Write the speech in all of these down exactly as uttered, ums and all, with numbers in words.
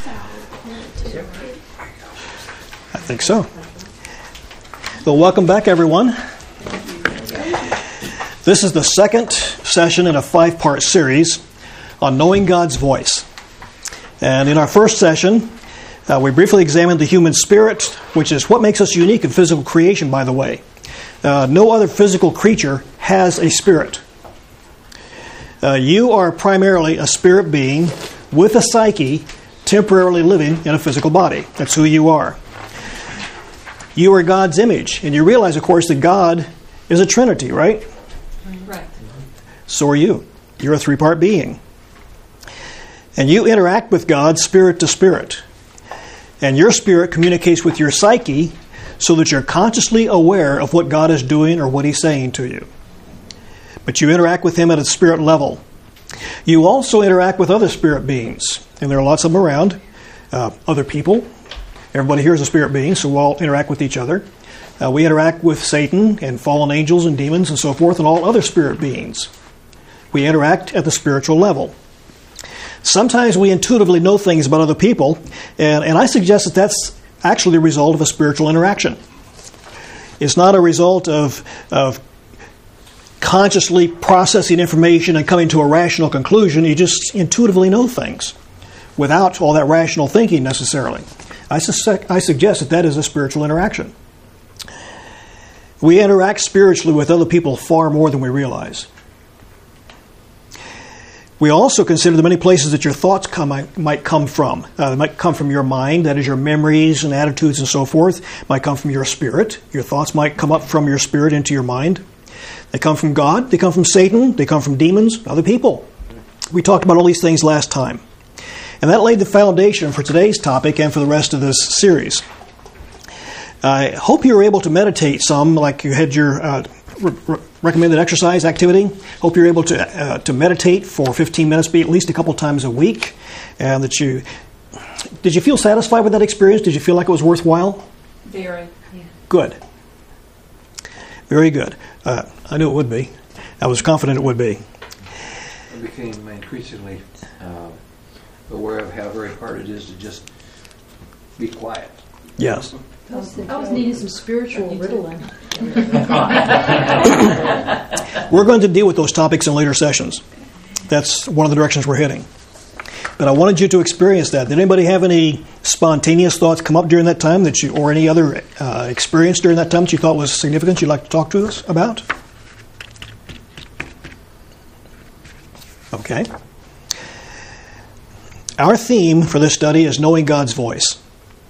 I think so. Well, welcome back, everyone. This is the second session in a five-part series on knowing God's voice. And in our first session, uh, we briefly examined the human spirit, which is what makes us unique in physical creation, by the way. Uh, no other physical creature has a spirit. Uh, you are primarily a spirit being with a psyche, temporarily living in a physical body. That's who you are. You are God's image, and you realize, of course, that God is a Trinity, right? Right. So are you. You're a three-part being. And you interact with God spirit to spirit. And your spirit communicates with your psyche so that you're consciously aware of what God is doing or what He's saying to you. But you interact with Him at a spirit level. You also interact with other spirit beings. And there are lots of them around. Uh, other people. Everybody here is a spirit being, so we all interact with each other. Uh, we interact with Satan and fallen angels and demons and so forth and all other spirit beings. We interact at the spiritual level. Sometimes we intuitively know things about other people, and, and I suggest that that's actually the result of a spiritual interaction. It's not a result of, of consciously processing information and coming to a rational conclusion. You just intuitively know things without all that rational thinking necessarily. I, suspect, I suggest that that is a spiritual interaction. We interact spiritually with other people far more than we realize. We also consider the many places that your thoughts come, might come from. Uh, they might come from your mind, that is your memories and attitudes and so forth. Might come from your spirit. Your thoughts might come up from your spirit into your mind. They come from God. They come from Satan. They come from demons, other people. We talked about all these things last time. And that laid the foundation for today's topic and for the rest of this series. I hope you were able to meditate some, like you had your uh, re- recommended exercise activity. Hope you're able to uh, to meditate for fifteen minutes, be at least a couple times a week. And that you did you feel satisfied with that experience? Did you feel like it was worthwhile? Very. Yeah. Good. Very good. Uh, I knew it would be. I was confident it would be. I became increasingly uh, aware of how very hard it is to just be quiet. Yes. I was, I was needing some spiritual Ritalin. We're going to deal with those topics in later sessions. That's one of the directions we're heading. But I wanted you to experience that. Did anybody have any spontaneous thoughts come up during that time that you, or any other uh, experience during that time that you thought was significant you'd like to talk to us about? Okay. Our theme for this study is knowing God's voice.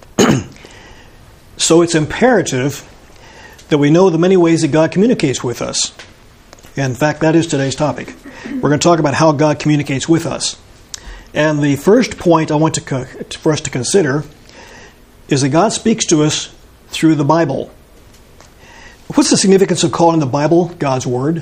So it's imperative that we know the many ways that God communicates with us. In fact, that is today's topic. We're going to talk about how God communicates with us. And the first point I want to co- for us to consider is that God speaks to us through the Bible. What's the significance of calling the Bible God's Word?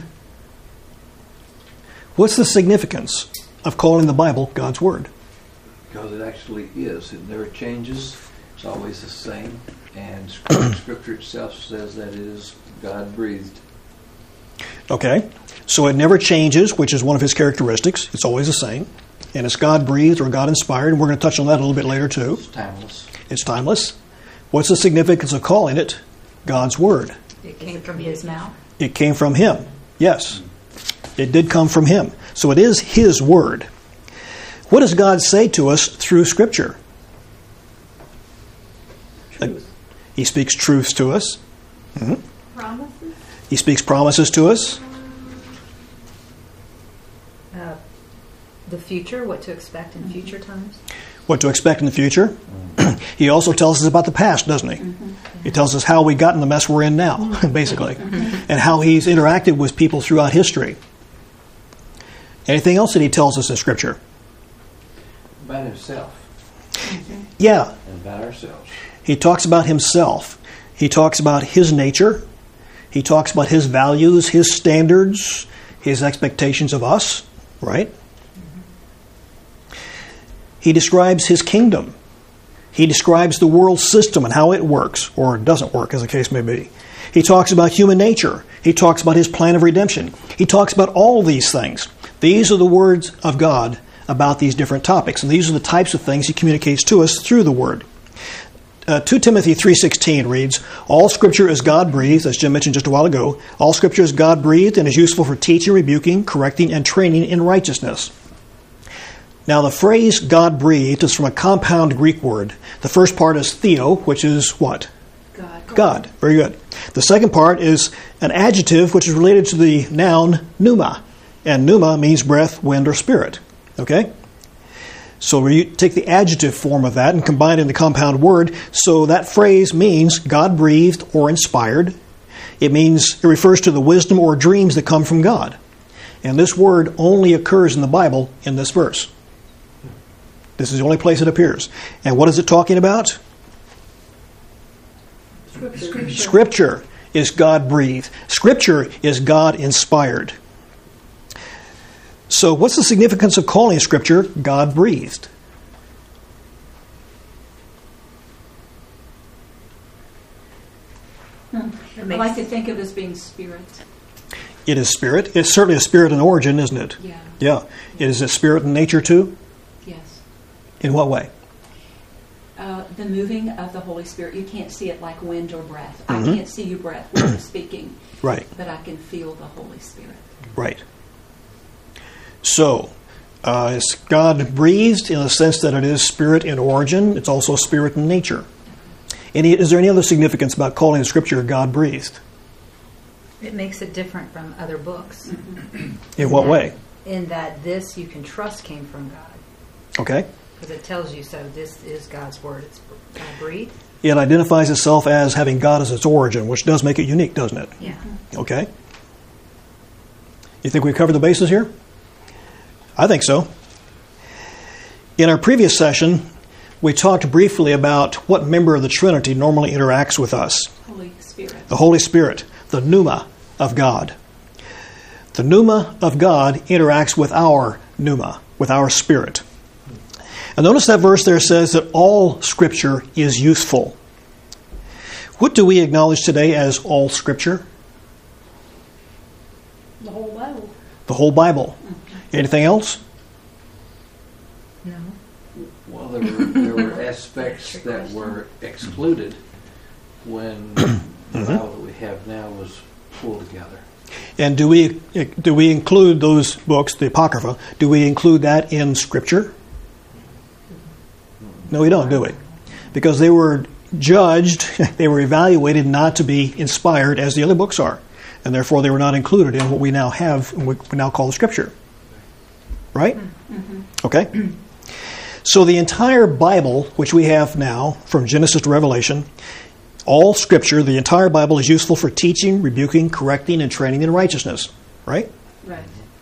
What's the significance of calling the Bible God's Word? Because it actually is. It never changes. It's always the same. And Scripture itself says that it is God-breathed. Okay. So it never changes, which is one of His characteristics. It's always the same. And it's God-breathed or God-inspired. And we're going to touch on that a little bit later, too. It's timeless. It's timeless. What's the significance of calling it God's Word? It came from His mouth. It came from Him. Yes. It did come from Him. So it is His Word. What does God say to us through Scripture? Truth. He speaks truths to us. Mm-hmm. Promises? He speaks promises to us. Uh, the future, what to expect in future times. What to expect in the future. He also tells us about the past, doesn't he? Mm-hmm. He tells us how we got in the mess we're in now, basically, and how He's interacted with people throughout history. Anything else that He tells us in Scripture? About Himself. Mm-hmm. Yeah. And about ourselves. He talks about Himself. He talks about His nature. He talks about His values, His standards, His expectations of us, right? Mm-hmm. He describes His kingdom. He describes the world system and how it works, or doesn't work, as the case may be. He talks about human nature. He talks about His plan of redemption. He talks about all these things. These are the words of God about these different topics. And these are the types of things he communicates to us through the Word. Uh, Second Timothy three sixteen reads, all Scripture is God-breathed, as Jim mentioned just a while ago. All Scripture is God-breathed and is useful for teaching, rebuking, correcting, and training in righteousness. Now, the phrase God-breathed is from a compound Greek word. The first part is theo, which is what? God. God. Very good. The second part is an adjective which is related to the noun pneuma. And pneuma means breath, wind, or spirit. Okay? So we take the adjective form of that and combine it in the compound word. So that phrase means God-breathed or inspired. It means, it refers to the wisdom or dreams that come from God. And this word only occurs in the Bible in this verse. This is the only place it appears. And what is it talking about? Scripture. Scripture is God-breathed. Scripture is God-inspired. So what's the significance of calling Scripture God-breathed? Hmm. I like to think of it as being spirit. It is spirit. It's certainly a spirit in origin, isn't it? Yeah. Yeah. It is a spirit in nature too? Yes. In what way? Uh, the moving of the Holy Spirit. You can't see it like wind or breath. Mm-hmm. I can't see you breath when you're speaking. Right. But I can feel the Holy Spirit. Right. So, uh, it's God-breathed in the sense that it is spirit in origin. It's also spirit in nature. Any, is there any other significance about calling the Scripture God-breathed? It makes it different from other books. In what that, way? In that this you can trust came from God. Okay. Because it tells you so. This is God's Word. It's God-breathed. It identifies itself as having God as its origin, which does make it unique, doesn't it? Yeah. Okay. You think we've covered the bases here? I think so. In our previous session, we talked briefly about what member of the Trinity normally interacts with us. Holy Spirit. The Holy Spirit, the pneuma of God. The pneuma of God interacts with our pneuma, with our spirit. And notice that verse there says that all Scripture is useful. What do we acknowledge today as all Scripture? The whole Bible. The whole Bible. Anything else? No. Well, there were, there were aspects that were excluded when the Bible that we have now was pulled together. And do we do we include those books, the Apocrypha, do we include that in Scripture? No, we don't, do we? Because they were judged, they were evaluated not to be inspired as the other books are. And therefore they were not included in what we now have, what we now call the Scripture. Right? Mm-hmm. Okay? So the entire Bible, which we have now, from Genesis to Revelation, all Scripture, the entire Bible is useful for teaching, rebuking, correcting, and training in righteousness. Right? Right.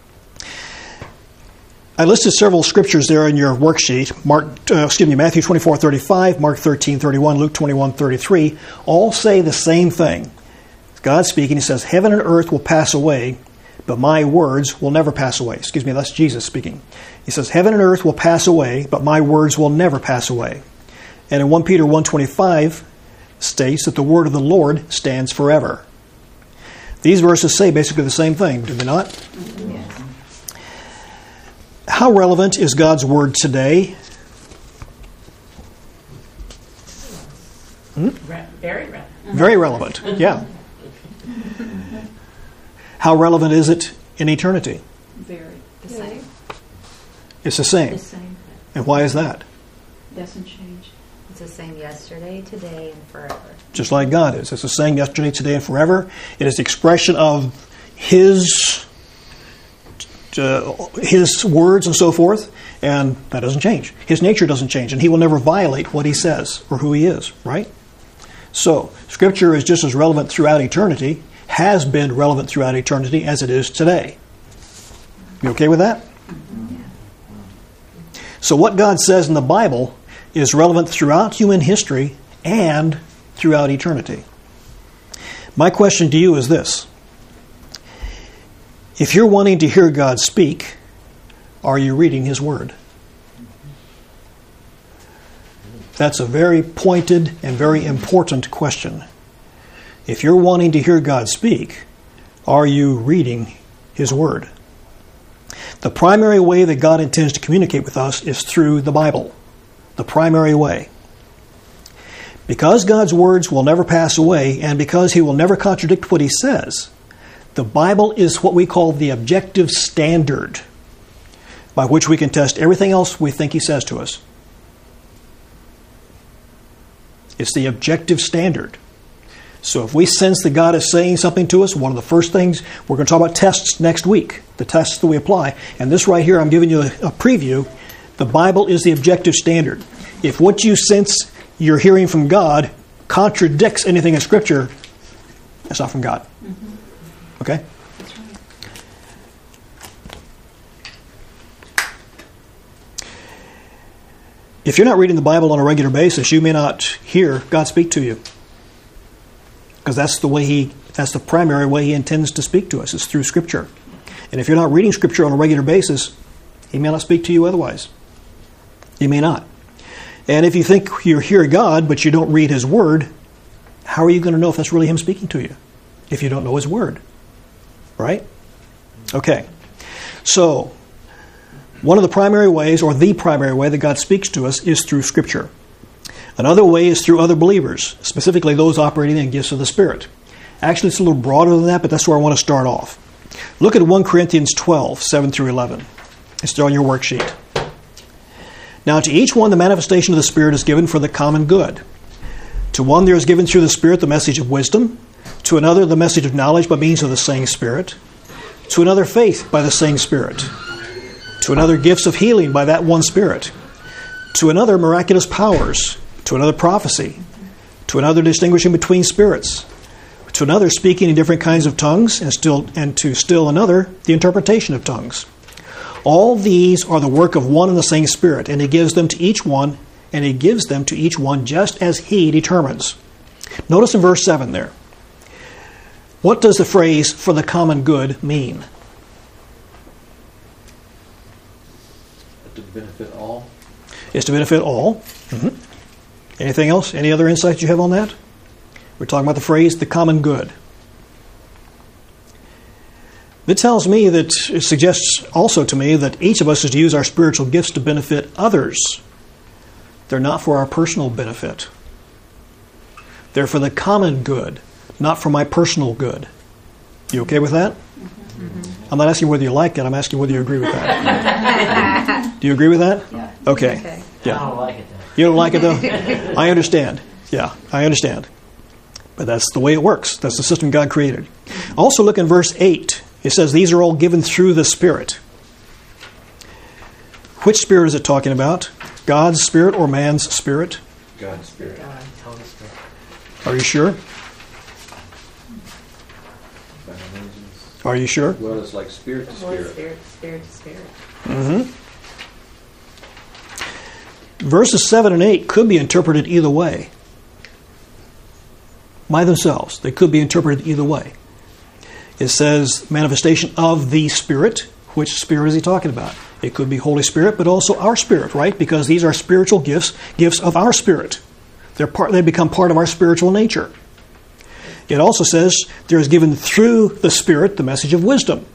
I listed several scriptures there in your worksheet. Mark, uh, excuse me, Matthew twenty-four thirty-five, Mark thirteen thirty-one, Luke twenty-one thirty-three, all say the same thing. God speaking, He says, heaven and earth will pass away, but my words will never pass away. Excuse me, that's Jesus speaking. He says, heaven and earth will pass away, but my words will never pass away. And in First Peter one twenty-five states that the word of the Lord stands forever. These verses say basically the same thing, do they not? Yes. How relevant is God's Word today? Hmm? Very relevant. Very relevant, yeah. How relevant is it in eternity? Very. The same. It's the same. The same. And why is that? Doesn't change. It's the same yesterday, today, and forever. Just like God is. It's the same yesterday, today, and forever. It is the expression of His uh, His words and so forth, and that doesn't change. His nature doesn't change, and He will never violate what He says or who He is, right? So, Scripture is just as relevant throughout eternity, has been relevant throughout eternity as it is today. You okay with that? So what God says in the Bible is relevant throughout human history and throughout eternity. My question to you is this. If you're wanting to hear God speak, are you reading His Word? That's a very pointed and very important question. If you're wanting to hear God speak, are you reading His Word? The primary way that God intends to communicate with us is through the Bible. The primary way. Because God's words will never pass away, and because He will never contradict what He says, the Bible is what we call the objective standard by which we can test everything else we think He says to us. It's the objective standard. So if we sense that God is saying something to us, one of the first things, we're going to talk about tests next week, the tests that we apply. And this right here, I'm giving you a, a preview. The Bible is the objective standard. If what you sense you're hearing from God contradicts anything in Scripture, that's not from God. Mm-hmm. Okay? That's right. If you're not reading the Bible on a regular basis, you may not hear God speak to you. Because that's the way He, that's the primary way He intends to speak to us, is through Scripture. And if you're not reading Scripture on a regular basis, He may not speak to you otherwise. He may not. And if you think you hear God, but you don't read His Word, how are you going to know if that's really Him speaking to you? If you don't know His Word. Right? Okay. So, one of the primary ways, or the primary way that God speaks to us is through Scripture. Another way is through other believers, specifically those operating in gifts of the Spirit. Actually, it's a little broader than that, but that's where I want to start off. Look at First Corinthians twelve, seven through eleven. It's there on your worksheet. Now, to each one the manifestation of the Spirit is given for the common good. To one there is given through the Spirit the message of wisdom, to another the message of knowledge by means of the same Spirit, to another faith by the same Spirit, to another gifts of healing by that one Spirit, to another miraculous powers, to another prophecy, to another distinguishing between spirits, to another speaking in different kinds of tongues, and still and to still another the interpretation of tongues. All these are the work of one and the same Spirit, and He gives them to each one, and He gives them to each one just as He determines. Notice in verse seven there. What does the phrase "for the common good" mean? To benefit all. It's to benefit all. Mm-hmm. Anything else? Any other insights you have on that? We're talking about the phrase "the common good." It tells me that, it suggests also to me that each of us is to use our spiritual gifts to benefit others. They're not for our personal benefit. They're for the common good, not for my personal good. You okay with that? Mm-hmm. I'm not asking whether you like it, I'm asking whether you agree with that. Do you agree with that? Yeah. Okay. Okay. Yeah. I don't like it though. You don't like it though? I understand. Yeah, I understand. But that's the way it works. That's the system God created. Also look in verse eight. It says these are all given through the Spirit. Which Spirit is it talking about? God's Spirit or man's Spirit? God's Spirit. God. Holy Spirit. Are you sure? Are you sure? Well, it's like spirit to Holy spirit. Spirit, Spirit to Spirit. Mm-hmm. Verses seven and eight could be interpreted either way. By themselves. They could be interpreted either way. It says manifestation of the Spirit. Which Spirit is he talking about? It could be Holy Spirit, but also our spirit, right? Because these are spiritual gifts, gifts of our spirit. They're part, they become part of our spiritual nature. It also says there is given through the Spirit the message of wisdom.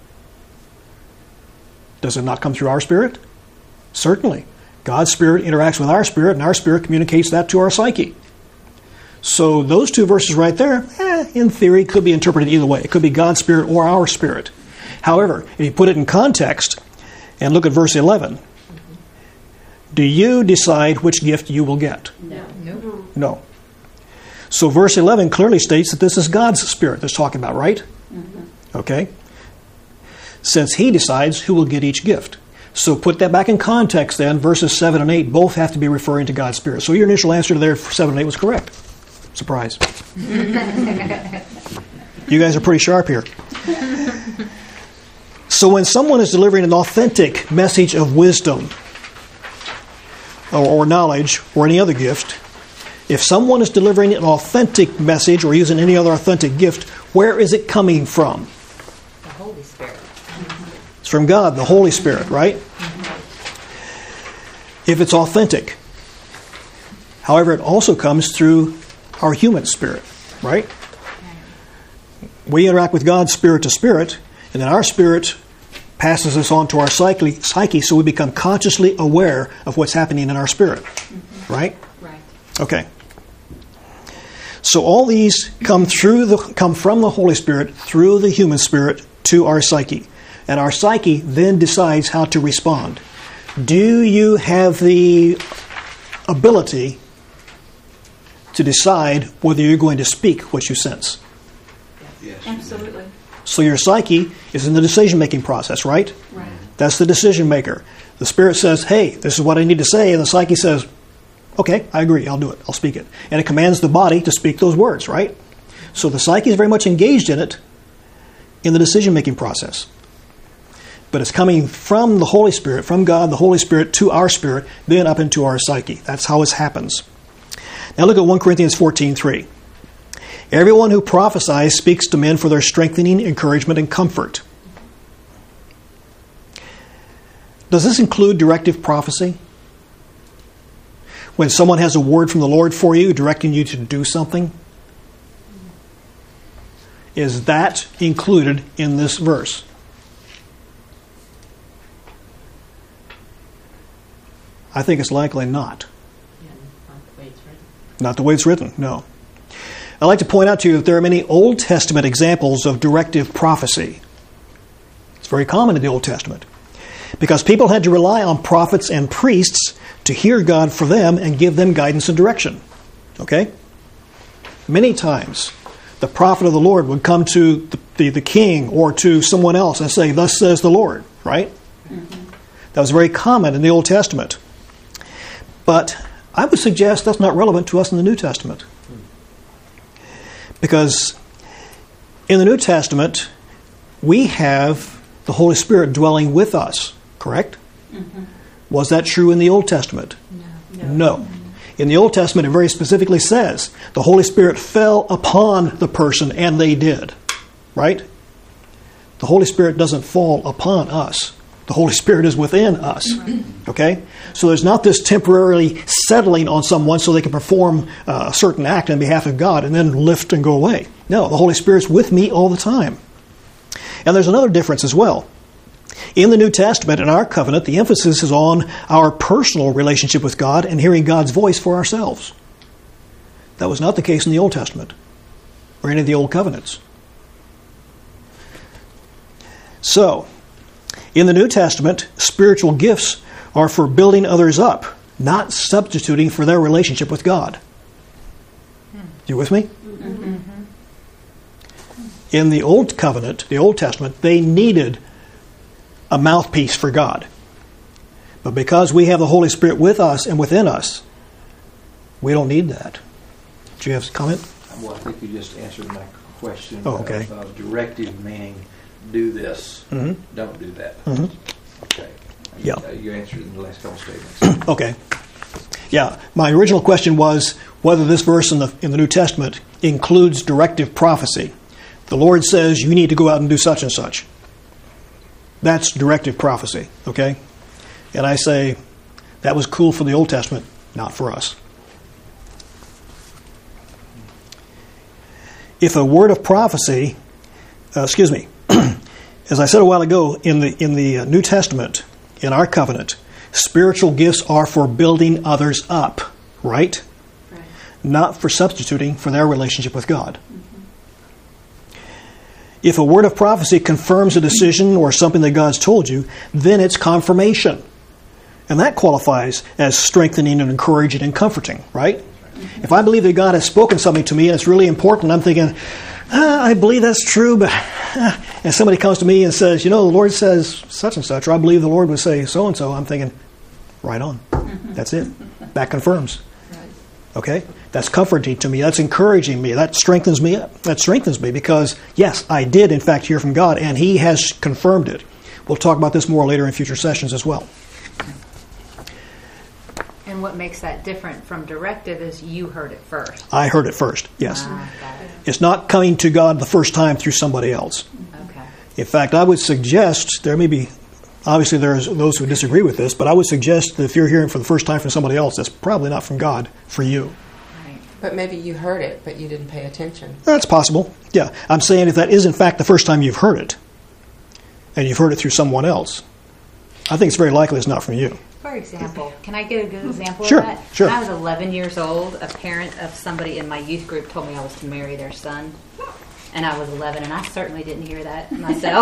Does it not come through our spirit? Certainly. God's Spirit interacts with our spirit, and our spirit communicates that to our psyche. So those two verses right there, eh, in theory, could be interpreted either way. It could be God's Spirit or our spirit. However, if you put it in context and look at verse eleven, do you decide which gift you will get? No. No. No. So verse eleven clearly states that this is God's Spirit that's talking about, right? Mm-hmm. Okay. Since He decides who will get each gift. So put that back in context then. Verses seven and eight both have to be referring to God's Spirit. So your initial answer to there for seven and eight was correct. Surprise. You guys are pretty sharp here. So when someone is delivering an authentic message of wisdom or, or knowledge or any other gift, if someone is delivering an authentic message or using any other authentic gift, where is it coming from? The Holy Spirit. It's from God, the Holy Spirit, right? If it's authentic. However, it also comes through our human spirit, right? We interact with God spirit to spirit, and then our spirit passes this on to our psyche, psyche so we become consciously aware of what's happening in our spirit. Mm-hmm. Right? Right. Okay. So all these come through the come from the Holy Spirit through the human spirit to our psyche. And our psyche then decides how to respond. Do you have the ability to decide whether you're going to speak what you sense? Yes. Absolutely. So your psyche is in the decision-making process, right? Right. That's the decision maker. The spirit says, hey, this is what I need to say. And the psyche says, okay, I agree, I'll do it, I'll speak it. And it commands the body to speak those words, right? So the psyche is very much engaged in it in the decision-making process. But it's coming from the Holy Spirit, from God, the Holy Spirit, to our spirit, then up into our psyche. That's how it happens. Now look at First Corinthians fourteen three. Everyone who prophesies speaks to men for their strengthening, encouragement, and comfort. Does this include directive prophecy? When someone has a word from the Lord for you, directing you to do something? Is that included in this verse? I think it's likely not. Yeah, not the way it's written. Not the way it's written, no. I'd like to point out to you that there are many Old Testament examples of directive prophecy. It's very common in the Old Testament. Because people had to rely on prophets and priests to hear God for them and give them guidance and direction. Okay? Many times, the prophet of the Lord would come to the, the, the king or to someone else and say, thus says the Lord, right? Mm-hmm. That was very common in the Old Testament. But I would suggest that's not relevant to us in the New Testament. Because in the New Testament, we have the Holy Spirit dwelling with us, correct? Mm-hmm. Was that true in the Old Testament? No. No. No. In the Old Testament, it very specifically says the Holy Spirit fell upon the person, and they did. Right? The Holy Spirit doesn't fall upon us. The Holy Spirit is within us. Okay? So there's not this temporarily settling on someone so they can perform uh, a certain act on behalf of God and then lift and go away. No, the Holy Spirit's with me all the time. And there's another difference as well. In the New Testament, in our covenant, the emphasis is on our personal relationship with God and hearing God's voice for ourselves. That was not the case in the Old Testament or any of the Old Covenants. So, in the New Testament, spiritual gifts are for building others up, not substituting for their relationship with God. You with me? Mm-hmm. In the Old Covenant, the Old Testament, they needed a mouthpiece for God. But because we have the Holy Spirit with us and within us, we don't need that. Do you have a comment? Well, I think you just answered my question. Oh, okay. Of, of directive meaning do this, mm-hmm. don't do that. Mm-hmm. Okay. Yeah. You, uh, you answered in the last couple statements. Okay. Yeah. My original question was whether this verse in the in the New Testament includes directive prophecy. The Lord says you need to go out and do such and such. That's directive prophecy, okay? And I say that was cool for the Old Testament, not for us. If a word of prophecy, uh, excuse me, as I said a while ago, in the in the New Testament, in our covenant, spiritual gifts are for building others up, right? Right. Not for substituting for their relationship with God. If a word of prophecy confirms a decision or something that God's told you, then it's confirmation. And that qualifies as strengthening and encouraging and comforting, right? Mm-hmm. If I believe that God has spoken something to me and it's really important, I'm thinking, ah, I believe that's true, but... Ah. And somebody comes to me and says, you know, the Lord says such and such, or I believe the Lord would say so-and-so, I'm thinking, right on. Mm-hmm. That's it. That confirms. Right. Okay? That's comforting to me. That's encouraging me. That strengthens me. That strengthens me because, yes, I did, in fact, hear from God, and He has confirmed it. We'll talk about this more later in future sessions as well. And what makes that different from directive is you heard it first. I heard it first, yes. Ah, got it. It's not coming to God the first time through somebody else. Okay. In fact, I would suggest, there may be, obviously there's those who disagree with this, but I would suggest that if you're hearing for the first time from somebody else, that's probably not from God for you. Right. But maybe you heard it, but you didn't pay attention. That's possible. Yeah. I'm saying if that is in fact the first time you've heard it, and you've heard it through someone else, I think it's very likely it's not from you. For example, can I get a good example Sure, of that? sure. When I was eleven years old, a parent of somebody in my youth group told me I was to marry their son. And I was eleven, and I certainly didn't hear that myself.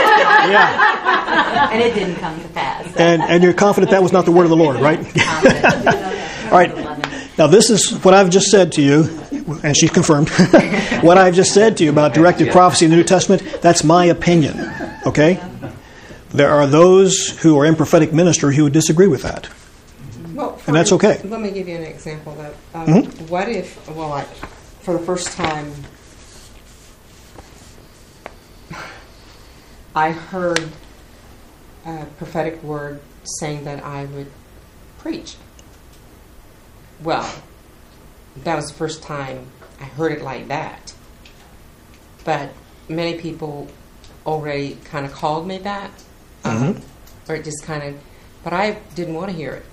Yeah. And it didn't come to pass. And and you're confident that was not the word of the Lord, right? All right. Now, this is what I've just said to you, and she's confirmed. What I've just said to you about directed prophecy in the New Testament, that's my opinion, okay? There are those who are in prophetic ministry who would disagree with that. Well, And that's okay. Let me give you an example. That um, Mhm. what if, well, like for the first time, I heard a prophetic word saying that I would preach. Well, that was the first time I heard it like that. But many people already kind of called me that. Um, Mhm. or it just kind of, but I didn't want to hear it.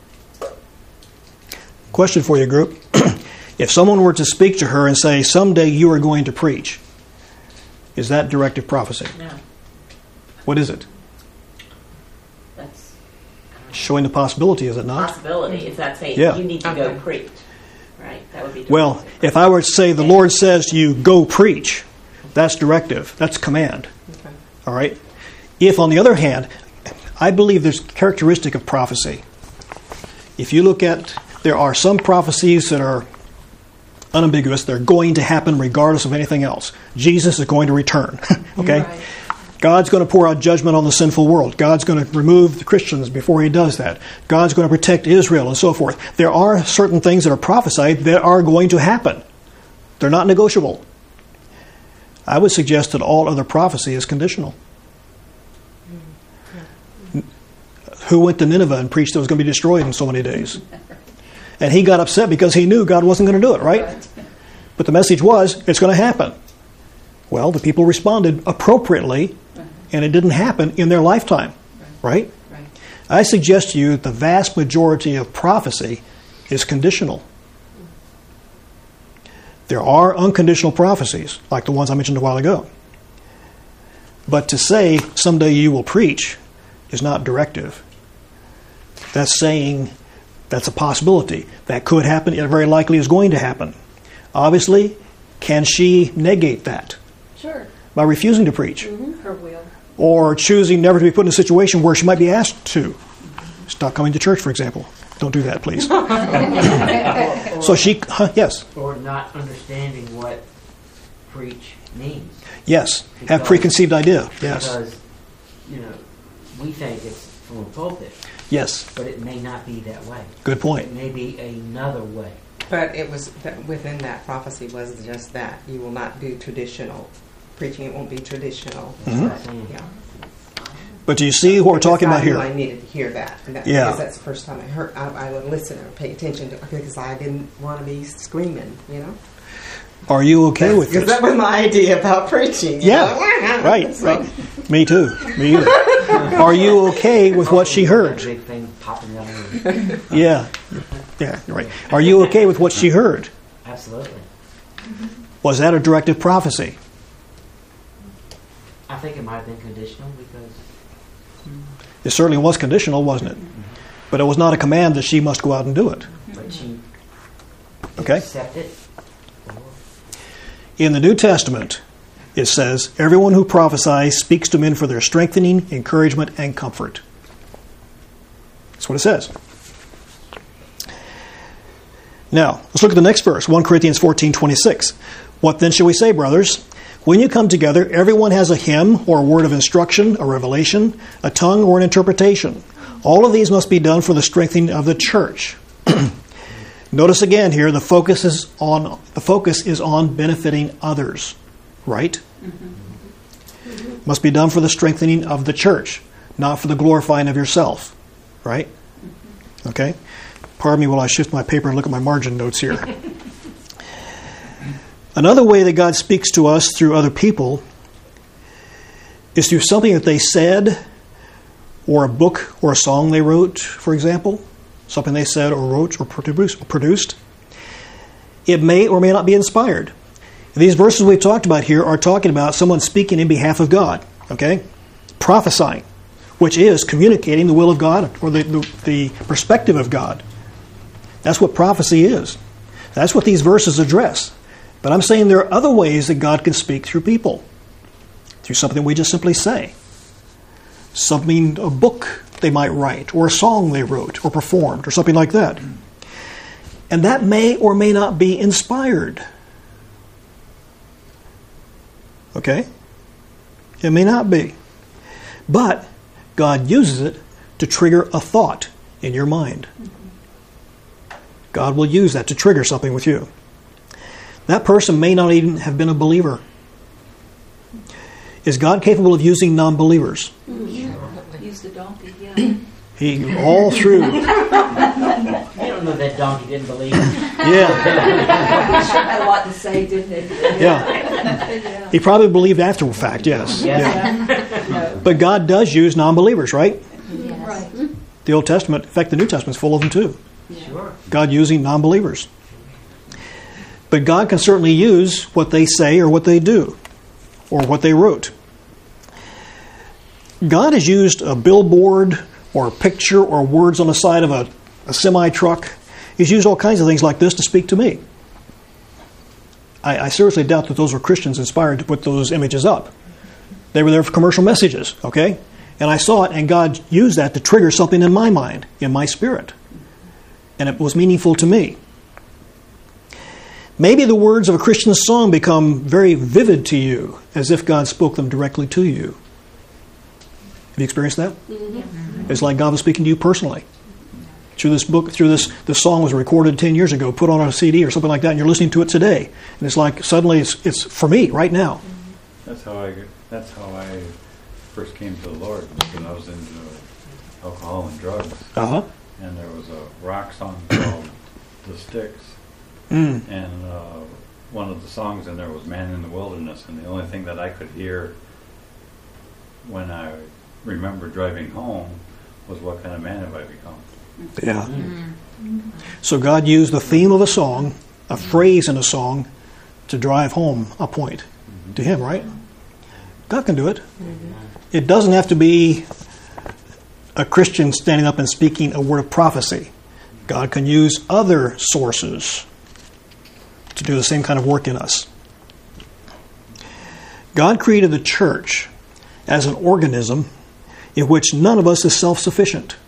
Question for you, group. If someone were to speak to her and say, someday you are going to preach, is that directive prophecy? No, What is it? that's Showing the possibility, is it a not? possibility. If that's saying Yeah. you need to Okay. go preach, right? That would be Well, directive. if I were to say the Lord says to you, go preach, that's directive. That's command. Okay. All right? If, on the other hand, I believe there's characteristic of prophecy. If you look at, there are some prophecies that are unambiguous. They're going to happen regardless of anything else. Jesus is going to return. Okay? Right. God's going to pour out judgment on the sinful world. God's going to remove the Christians before he does that. God's going to protect Israel and so forth. There are certain things that are prophesied that are going to happen. They're not negotiable. I would suggest that all other prophecy is conditional. Who went to Nineveh and preached it was going to be destroyed in so many days? And he got upset because he knew God wasn't going to do it, right? But the message was, it's going to happen. Well, the people responded appropriately, and it didn't happen in their lifetime, right? Right. I suggest to you the vast majority of prophecy is conditional. There are unconditional prophecies, like the ones I mentioned a while ago. But to say, someday you will preach, is not directive. That's saying that's a possibility. That could happen. It very likely is going to happen. Obviously, can she negate that Sure. by refusing to preach? Her will. Or choosing never to be put in a situation where she might be asked to? Stop coming to church, for example. Don't do that, please. So she, huh, yes, Or not understanding what preach means. yes. Have Because- preconceived idea. Yes, Because, you know, we think it's from a pulpit, yes. but it may not be that way. Good It point. may be another way. But it was that within that prophecy was just that you will not do traditional preaching. It won't be traditional. That's what I'm saying. Yeah. But do you see what we're talking about Because I here? knew I needed to hear that. And that Yeah. Because that's the first time I heard. I, I would listen or pay attention to because I didn't want to be screaming. You know. Are you okay with Because this? that was my idea about preaching. you Yeah, know? right, So- right. Me too. Me either. Are you okay with what she heard? That big thing popping out of her. Yeah, yeah, you're right. Are you okay with what she heard? Absolutely. Was that a directive prophecy? I think it might have been conditional because It certainly was conditional, wasn't it? But it was not a command that she must go out and do it. but she Okay? accepted. In the New Testament, it says, everyone who prophesies speaks to men for their strengthening, encouragement, and comfort. That's what it says. Now, let's look at the next verse, First Corinthians fourteen twenty-six. What then shall we say, brothers? When you come together, everyone has a hymn or a word of instruction, a revelation, a tongue, or an interpretation. All of these must be done for the strengthening of the church. Notice again here, the focus is on the focus is on benefiting others, right? Mm-hmm. Must be done for the strengthening of the church, not for the glorifying of yourself, right? Mm-hmm. Okay. Pardon me while I shift my paper and look at my margin notes here. Another way that God speaks to us through other people is through something that they said, or a book or a song they wrote, for example. Something they said or wrote or produced. It may or may not be inspired. These verses we've talked about here are talking about someone speaking in behalf of God. Okay? prophesying, which is communicating the will of God or the, the, the perspective of God. That's what prophecy is. That's what these verses address. But I'm saying there are other ways that God can speak through people. Through something we just simply say. Something, a book they might write, or a song they wrote, or performed, or something like that. And that may or may not be inspired. Okay? It may not be. But God uses it to trigger a thought in your mind. God will use that to trigger something with you. That person may not even have been a believer. Is God capable of using non-believers? Yeah. Use the donkey, yeah. He, all through. You don't know that donkey didn't believe it. Yeah. Sure had a lot to say, didn't it? Yeah. Yeah. He probably believed after the fact, yes. Yes. Yeah. No. But God does use non-believers, right? Yes. Right. The Old Testament, in fact, the New Testament's full of them too. Sure. God using non-believers. But God can certainly use what they say or what they do or what they wrote. God has used a billboard or a picture or words on the side of a, a semi-truck. He's used all kinds of things like this to speak to me. I, I seriously doubt that those were Christians inspired to put those images up. They were there for commercial messages, okay? And I saw it, and God used that to trigger something in my mind, in my spirit. And it was meaningful to me. Maybe the words of a Christian song become very vivid to you, as if God spoke them directly to you. Have you experienced that? Mm-hmm. It's like God was speaking to you personally. Through this book, through this, this song was recorded ten years ago, put on a C D or something like that, and you're listening to it today. And it's like suddenly it's, it's for me right now. That's how I that's how I first came to the Lord, when I was into alcohol and drugs. Uh-huh. And there was a rock song called The Sticks. Mm. And uh, one of the songs in there was Man in the Wilderness, and the only thing that I could hear when I remember driving home was, what kind of man have I become? Yeah. Mm. So God used the theme of a song, a phrase in a song, to drive home a point mm-hmm. to Him, right? God can do it. Mm-hmm. It doesn't have to be a Christian standing up and speaking a word of prophecy. God can use other sources to do the same kind of work in us. God created the church as an organism in which none of us is self-sufficient.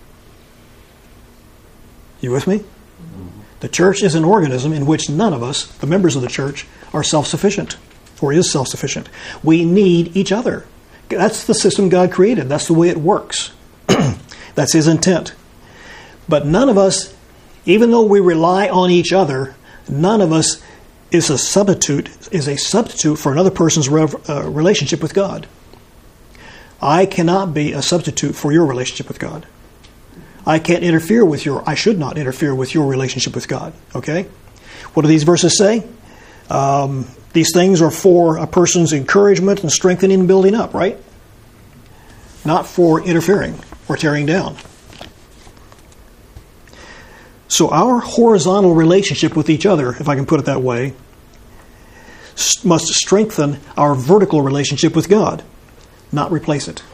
You with me? Mm-hmm. The church is an organism in which none of us, the members of the church, are self-sufficient or is self-sufficient. We need each other. That's the system God created. That's the way it works. That's His intent. But none of us, even though we rely on each other, none of us is a substitute is a substitute for another person's re- uh, relationship with God. I cannot be a substitute for your relationship with God. I can't interfere with your, I should not interfere with your relationship with God. Okay? What do these verses say? Um, these things are for a person's encouragement and strengthening and building up, right? Not for interfering or tearing down. So our horizontal relationship with each other, if I can put it that way, must strengthen our vertical relationship with God, not replace it.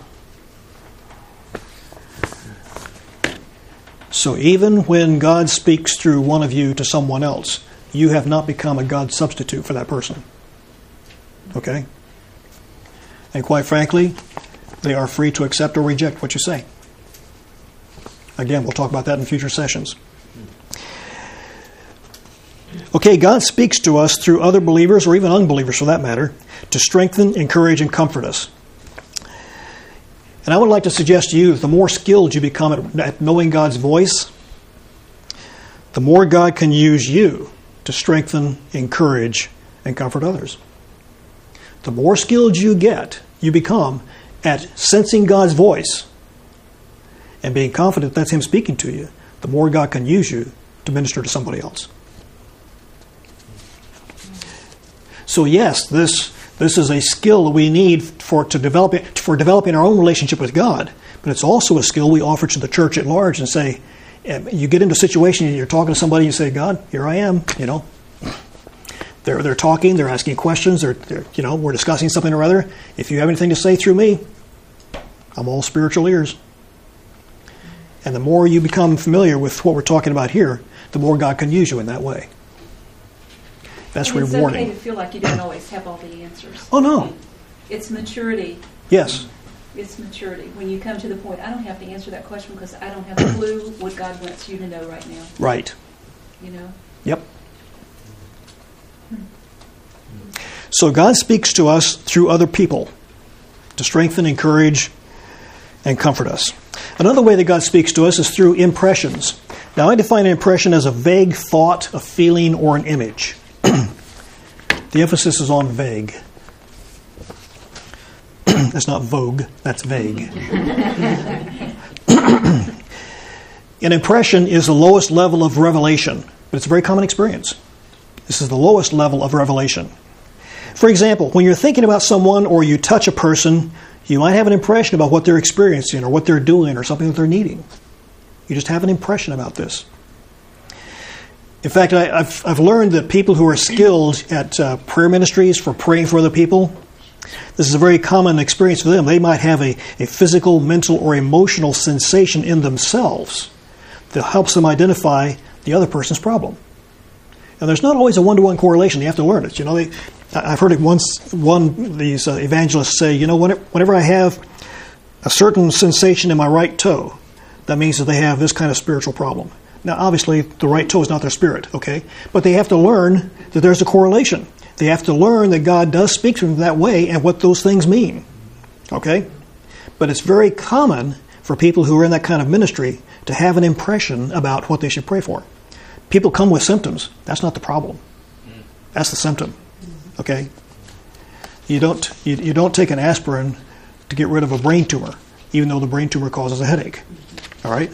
So even when God speaks through one of you to someone else, you have not become a God substitute for that person. Okay? And quite frankly, they are free to accept or reject what you say. Again, we'll talk about that in future sessions. Okay, God speaks to us through other believers, or even unbelievers for that matter, to strengthen, encourage, and comfort us. And I would like to suggest to you that the more skilled you become at, at knowing God's voice, the more God can use you to strengthen, encourage, and comfort others. The more skilled you get, you become at sensing God's voice and being confident that's Him speaking to you, the more God can use you to minister to somebody else. So yes, this this is a skill that we need for to develop it, for developing our own relationship with God, but it's also a skill we offer to the church at large and say, you get into a situation and you're talking to somebody and you say, God, here I am, you know. They're they're talking, they're asking questions, they're, they're you know, we're discussing something or other. If you have anything to say through me, I'm all spiritual ears. And the more you become familiar with what we're talking about here, the more God can use you in that way. That's And rewarding. It's okay to feel like you don't always have all the answers. Oh, no. It's maturity. Yes. It's maturity. When you come to the point, I don't have to answer that question because I don't have a clue what God wants you to know right now. Right. You know? Yep. So God speaks to us through other people to strengthen, encourage, and comfort us. Another way that God speaks to us is through impressions. Now, I define an impression as a vague thought, a feeling, or an image. The emphasis is on vague. That's not vogue, that's vague. An impression is the lowest level of revelation, but it's a very common experience. This is the lowest level of revelation. For example, when you're thinking about someone or you touch a person, you might have an impression about what they're experiencing or what they're doing or something that they're needing. You just have an impression about this. In fact, I, I've, I've learned that people who are skilled at uh, prayer ministries for praying for other people, this is a very common experience for them. They might have a, a physical, mental, or emotional sensation in themselves that helps them identify the other person's problem. And there's not always a one-to-one correlation. You have to learn it. You know, they, I've heard it once. One these uh, evangelists say, you know, whenever I have a certain sensation in my right toe, that means that they have this kind of spiritual problem. Now, obviously, the right toe is not their spirit, okay? But they have to learn that there's a correlation. They have to learn that God does speak to them that way and what those things mean, okay? But it's very common for people who are in that kind of ministry to have an impression about what they should pray for. People come with symptoms. That's not the problem. That's the symptom, okay? You don't you, you don't take an aspirin to get rid of a brain tumor, even though the brain tumor causes a headache, all right?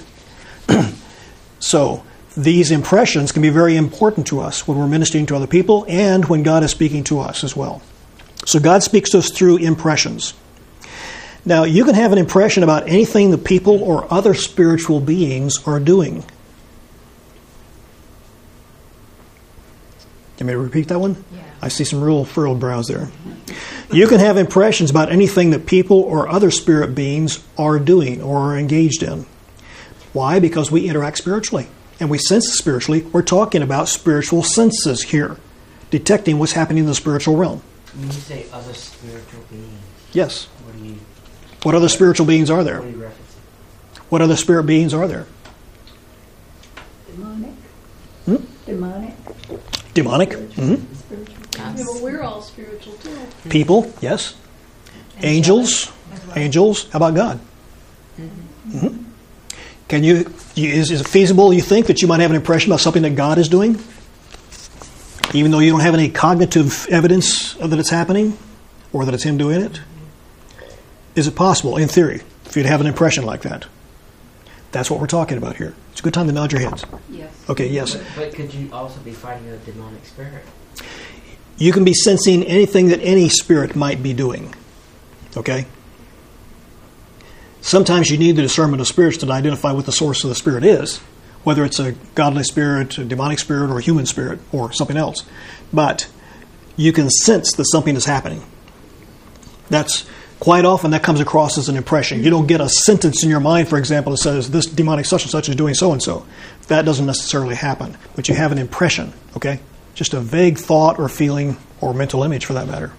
So these impressions can be very important to us when we're ministering to other people and when God is speaking to us as well. So God speaks to us through impressions. Now, you can have an impression about anything that people or other spiritual beings are doing. You may repeat that one? Yeah. I see some real furrowed brows there. You can have impressions about anything that people or other spirit beings are doing or are engaged in. Why? Because we interact spiritually and we sense spiritually. We're talking about spiritual senses here, detecting what's happening in the spiritual realm. When you say other spiritual beings, Yes. what do you What other spiritual beings are there? what are you referencing? What other spirit beings are there? Demonic. Hmm? Demonic. Demonic? hmm Spiritual. Yeah, but we're all spiritual too. People? Yes. Angels? Angels? How about God? Mm-hmm. Can you, is, is it feasible, you think, that you might have an impression about something that God is doing? Even though you don't have any cognitive evidence that it's happening or that it's Him doing it? Is it possible, in theory, for you to have an impression like that? That's what we're talking about here. It's a good time to nod your heads. Yes. Okay, yes. But, but could you also be fighting a demonic spirit? You can be sensing anything that any spirit might be doing. Okay? Sometimes you need the discernment of spirits to identify what the source of the spirit is, whether it's a godly spirit, a demonic spirit, or a human spirit, or something else. But you can sense that something is happening. That's quite often that comes across as an impression. You don't get a sentence in your mind, for example, that says this demonic such and such is doing so and so. That doesn't necessarily happen, but you have an impression. Okay, just a vague thought or feeling or mental image, for that matter.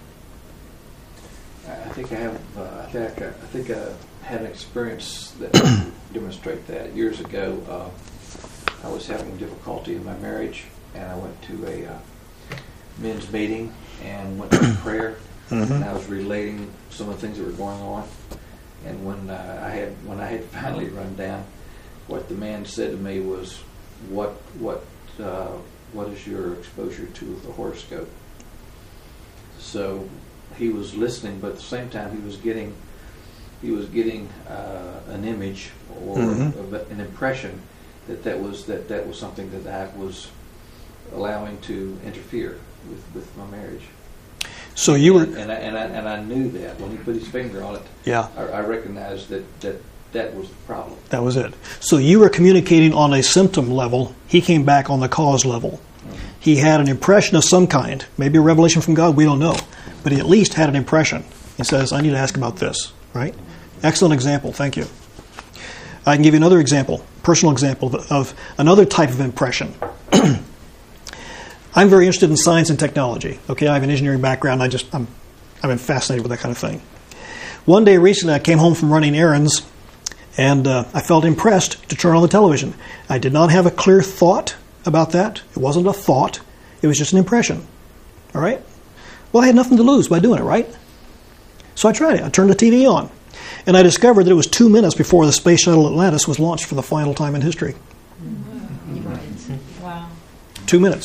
I think I have. Uh, I think I, I think I had an experience that demonstrate that. Years ago, uh, I was having difficulty in my marriage, and I went to a uh, men's meeting and went to prayer, mm-hmm. and I was relating some of the things that were going on. And when uh, I had when I had finally run down, what the man said to me was, "What what uh, what is your exposure to the horoscope?" So he was listening, but at the same time he was getting he was getting uh, an image or mm-hmm. an impression that that was that that was something that I was allowing to interfere with, with my marriage. So you were, and, and I and I and I knew that when he put his finger on it. Yeah, I, I recognized that, that that was the problem. That was it. So you were communicating on a symptom level. He came back on the cause level. Mm-hmm. He had an impression of some kind, maybe a revelation from God. We don't know, but he at least had an impression. He says, "I need to ask about this." Right? Excellent example. Thank you. I can give you another example, personal example of, of another type of impression. I'm very interested in science and technology. Okay, I have an engineering background. I just I'm I'm fascinated with that kind of thing. One day recently, I came home from running errands, and uh, I felt impressed to turn on the television. I did not have a clear thought about that. It wasn't a thought. It was just an impression. All right? Well, I had nothing to lose by doing it, right? So I tried it. I turned the T V on. And I discovered that it was two minutes before the Space Shuttle Atlantis was launched for the final time in history. Wow. Two minutes.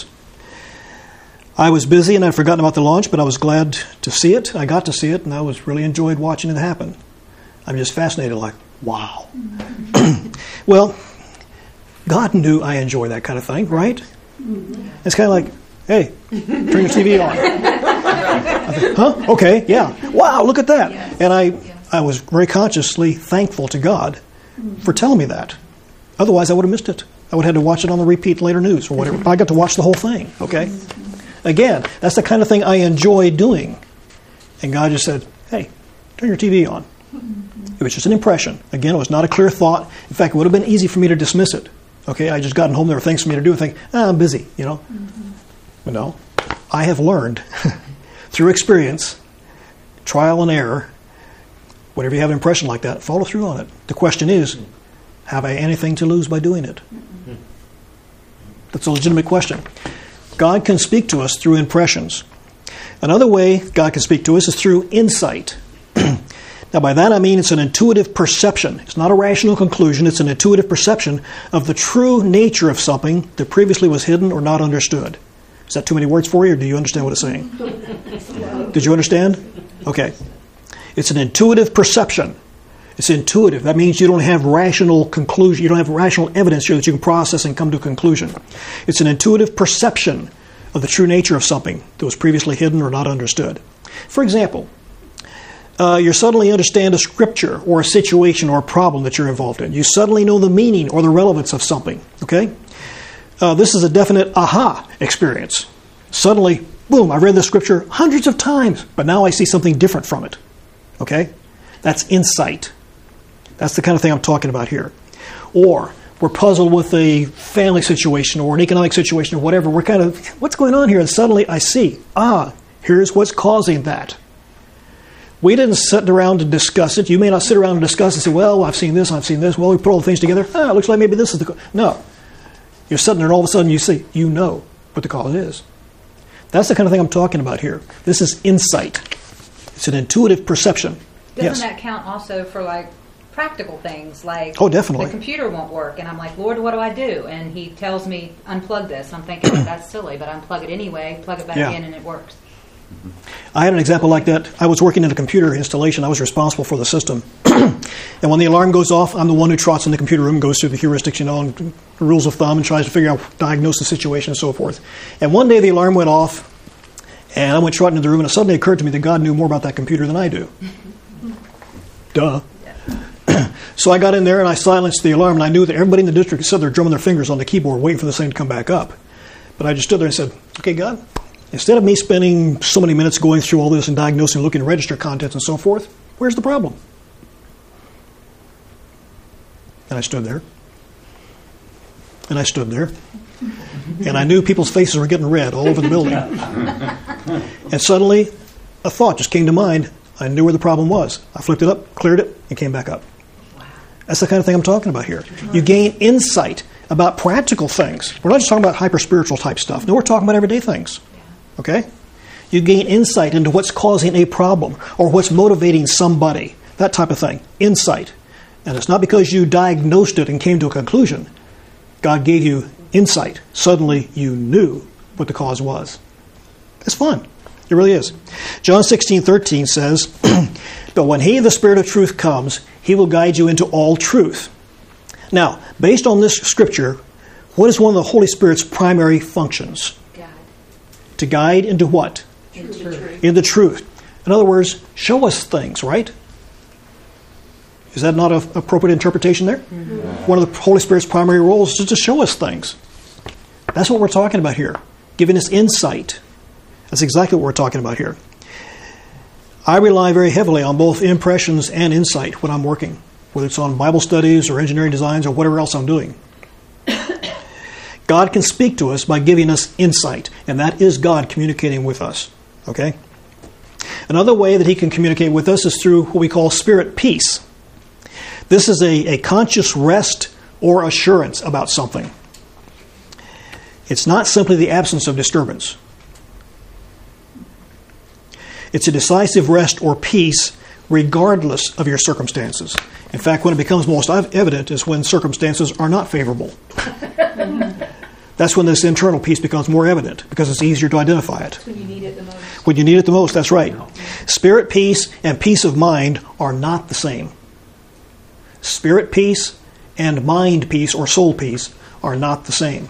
I was busy and I'd forgotten about the launch, but I was glad to see it. I got to see it, and I was really enjoyed watching it happen. I'm just fascinated, like, wow. Well, God knew I enjoy that kind of thing, right? It's kind of like, hey, turn your T V on. I think, huh? Okay, yeah. Wow, look at that. Yes. And I, Yes. I was very consciously thankful to God for telling me that. Otherwise, I would have missed it. I would have had to watch it on the repeat later news or whatever. I got to watch the whole thing, okay? Again, that's the kind of thing I enjoy doing. And God just said, hey, turn your T V on. It was just an impression. Again, it was not a clear thought. In fact, it would have been easy for me to dismiss it. Okay, I just gotten home, there were things for me to do, and think, ah, I'm busy, you know. Mm-hmm. But no, I have learned through experience, trial and error, whenever you have an impression like that, follow through on it. The question is, have I anything to lose by doing it? Mm-hmm. That's a legitimate question. God can speak to us through impressions. Another way God can speak to us is through insight. Now, by that I mean it's an intuitive perception. It's not a rational conclusion. It's an intuitive perception of the true nature of something that previously was hidden or not understood. Is that too many words for you, or do you understand what it's saying? Did you understand? Okay. It's an intuitive perception. It's intuitive. That means you don't have rational conclusion. You don't have rational evidence here that you can process and come to a conclusion. It's an intuitive perception of the true nature of something that was previously hidden or not understood. For example, uh, you suddenly understand a scripture or a situation or a problem that you're involved in. You suddenly know the meaning or the relevance of something. Okay? Uh, this is a definite aha experience. Suddenly, boom, I've read the scripture hundreds of times, but now I see something different from it. Okay? That's insight. That's the kind of thing I'm talking about here. Or we're puzzled with a family situation or an economic situation or whatever. We're kind of, what's going on here? And suddenly I see, ah, here's what's causing that. We didn't sit around to discuss it. You may not sit around and discuss and say, well, I've seen this, I've seen this. Well, we put all the things together. Ah, it looks like maybe this is the cause. No. You're sitting there and all of a sudden you see, you know what the cause is. That's the kind of thing I'm talking about here. This is insight. It's an intuitive perception. Doesn't Yes. that count also for like practical things like Oh, definitely. the computer won't work and I'm like, Lord, what do I do? And he tells me, unplug this. I'm thinking, oh, that's silly, but unplug it anyway, plug it back Yeah. in and it works. I had an example like that. I was working in a computer installation. I was responsible for the system. And when the alarm goes off, I'm the one who trots in the computer room, goes through the heuristics, you know, and the rules of thumb and tries to figure out, diagnose the situation and so forth. And one day the alarm went off and I went trotting into the room and it suddenly occurred to me that God knew more about that computer than I do. Duh. So I got in there and I silenced the alarm and I knew that everybody in the district stood there drumming their fingers on the keyboard waiting for this thing to come back up. But I just stood there and said, okay, God, instead of me spending so many minutes going through all this and diagnosing, looking at register contents and so forth, where's the problem? And I stood there. And I stood there. And I knew people's faces were getting red all over the building. And suddenly, a thought just came to mind. I knew where the problem was. I flipped it up, cleared it, and came back up. That's the kind of thing I'm talking about here. You gain insight about practical things. We're not just talking about hyper-spiritual type stuff. No, we're talking about everyday things. Okay? You gain insight into what's causing a problem or what's motivating somebody. That type of thing. Insight. And it's not because you diagnosed it and came to a conclusion. God gave you insight. Suddenly you knew what the cause was. It's fun. It really is. John sixteen thirteen says, but when he, the Spirit of truth, comes, he will guide you into all truth. Now, based on this scripture, what is one of the Holy Spirit's primary functions? God. To guide into what? Into truth. Into truth. In other words, show us things, right? Is that not an appropriate interpretation there? Mm-hmm. One of the Holy Spirit's primary roles is to show us things. That's what we're talking about here. Giving us insight. That's exactly what we're talking about here. I rely very heavily on both impressions and insight when I'm working, whether it's on Bible studies or engineering designs or whatever else I'm doing. God can speak to us by giving us insight, and that is God communicating with us. Okay? Another way that he can communicate with us is through what we call spirit peace. This is a, a conscious rest or assurance about something. It's not simply the absence of disturbance. It's a decisive rest or peace regardless of your circumstances. In fact, when it becomes most evident is when circumstances are not favorable. That's when this internal peace becomes more evident, because it's easier to identify it. When you need it the most. When you need it the most, that's right. Spirit peace and peace of mind are not the same. Spirit peace and mind peace or soul peace are not the same.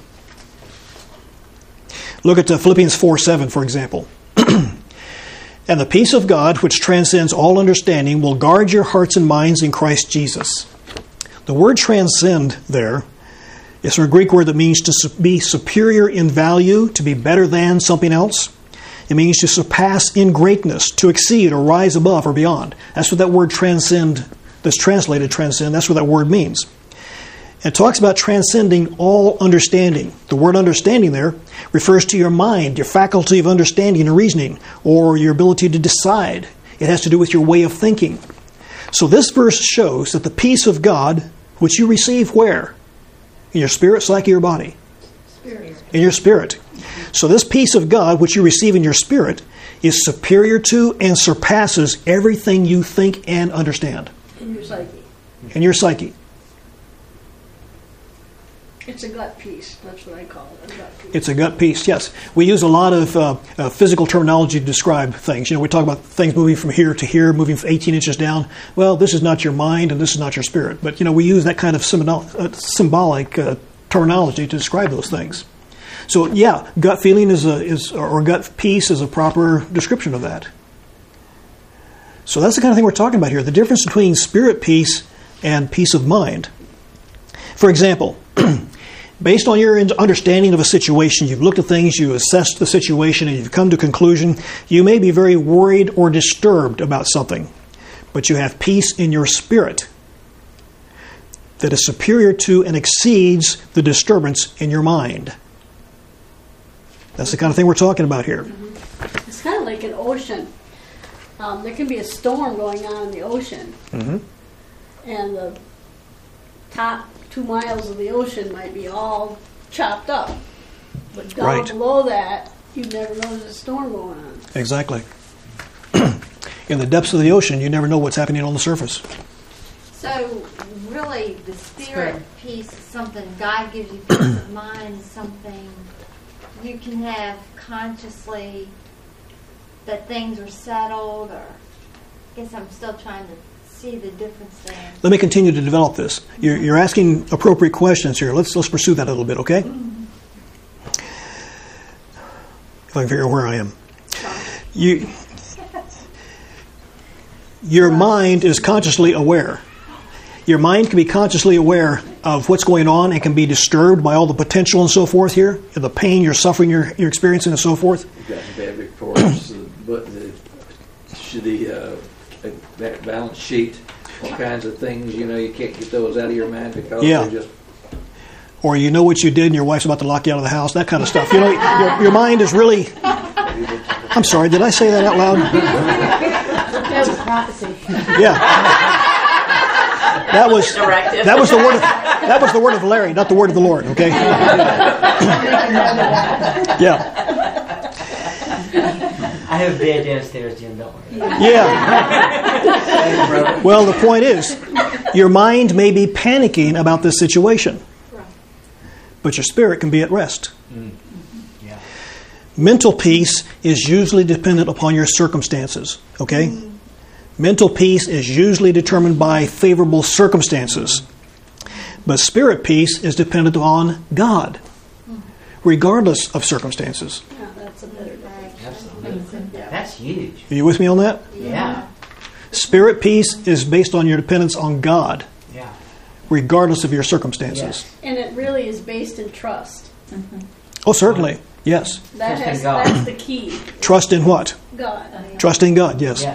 Look at uh, Philippians four seven, for example. And the peace of God, which transcends all understanding, will guard your hearts and minds in Christ Jesus. The word transcend there is from a Greek word that means to be superior in value, to be better than something else. It means to surpass in greatness, to exceed or rise above or beyond. That's what that word transcend, that's translated transcend, that's what that word means. It talks about transcending all understanding. The word understanding there refers to your mind, your faculty of understanding and reasoning, or your ability to decide. It has to do with your way of thinking. So this verse shows that the peace of God, which you receive where? In your spirit, psyche, or body? Spirit. In your spirit. So this peace of God, which you receive in your spirit, is superior to and surpasses everything you think and understand. In your psyche. In your psyche. It's a gut piece. That's what I call it, a gut piece. It's a gut piece, yes. We use a lot of uh, uh, physical terminology to describe things. You know, we talk about things moving from here to here, moving from eighteen inches down. Well, this is not your mind and this is not your spirit. But, you know, we use that kind of symbol- uh, symbolic uh, terminology to describe those things. So, yeah, gut feeling is a, is or gut peace is a proper description of that. So that's the kind of thing we're talking about here, the difference between spirit peace and peace of mind. For example, based on your understanding of a situation, you've looked at things, you assessed the situation, and you've come to a conclusion, you may be very worried or disturbed about something, but you have peace in your spirit that is superior to and exceeds the disturbance in your mind. That's the kind of thing we're talking about here. Mm-hmm. It's kind of like an ocean. Um, there can be a storm going on in the ocean, Mm-hmm. and the top two miles of the ocean might be all chopped up. But down Right. below that, you never know there's a storm going on. Exactly. In the depths of the ocean, you never know what's happening on the surface. So, really, the spirit peace is something God gives you. Peace of mind is something you can have consciously, that things are settled, or I guess I'm still trying to see the difference there. Let me continue to develop this. You're, you're asking appropriate questions here. Let's let's pursue that a little bit, okay? Mm-hmm. If I can figure out where I am. You, your mind is consciously aware. Your mind can be consciously aware of what's going on and can be disturbed by all the potential and so forth here, the pain you're suffering, you're, you're experiencing and so forth. You've got the bad reports, but the, the uh, that balance sheet, all kinds of things, you know, you can't get those out of your mind because Yeah. they're just... Or you know what you did and your wife's about to lock you out of the house, that kind of stuff. You know, your, your mind is really... I'm sorry, did I say that out loud? That was prophecy. Yeah. That was that was the word of that was the word of Larry, not the word of the Lord, okay? Yeah. I have a bed downstairs, Jim, don't worry. Yeah. Well, the point is, your mind may be panicking about this situation, but your spirit can be at rest. Mm. Yeah. Mental peace is usually dependent upon your circumstances, okay? Mental peace is usually determined by favorable circumstances. But spirit peace is dependent on God, regardless of circumstances. Yeah, that's a better direction. Absolutely. That's huge. Are you with me on that? Yeah. Spirit peace is based on your dependence on God, Yeah. regardless of your circumstances. Yes. And it really is based in trust. Mm-hmm. Oh, certainly. Yes. That Trust in has, God. that's the key. Trust in what? God. Trust in God, yes. Yes.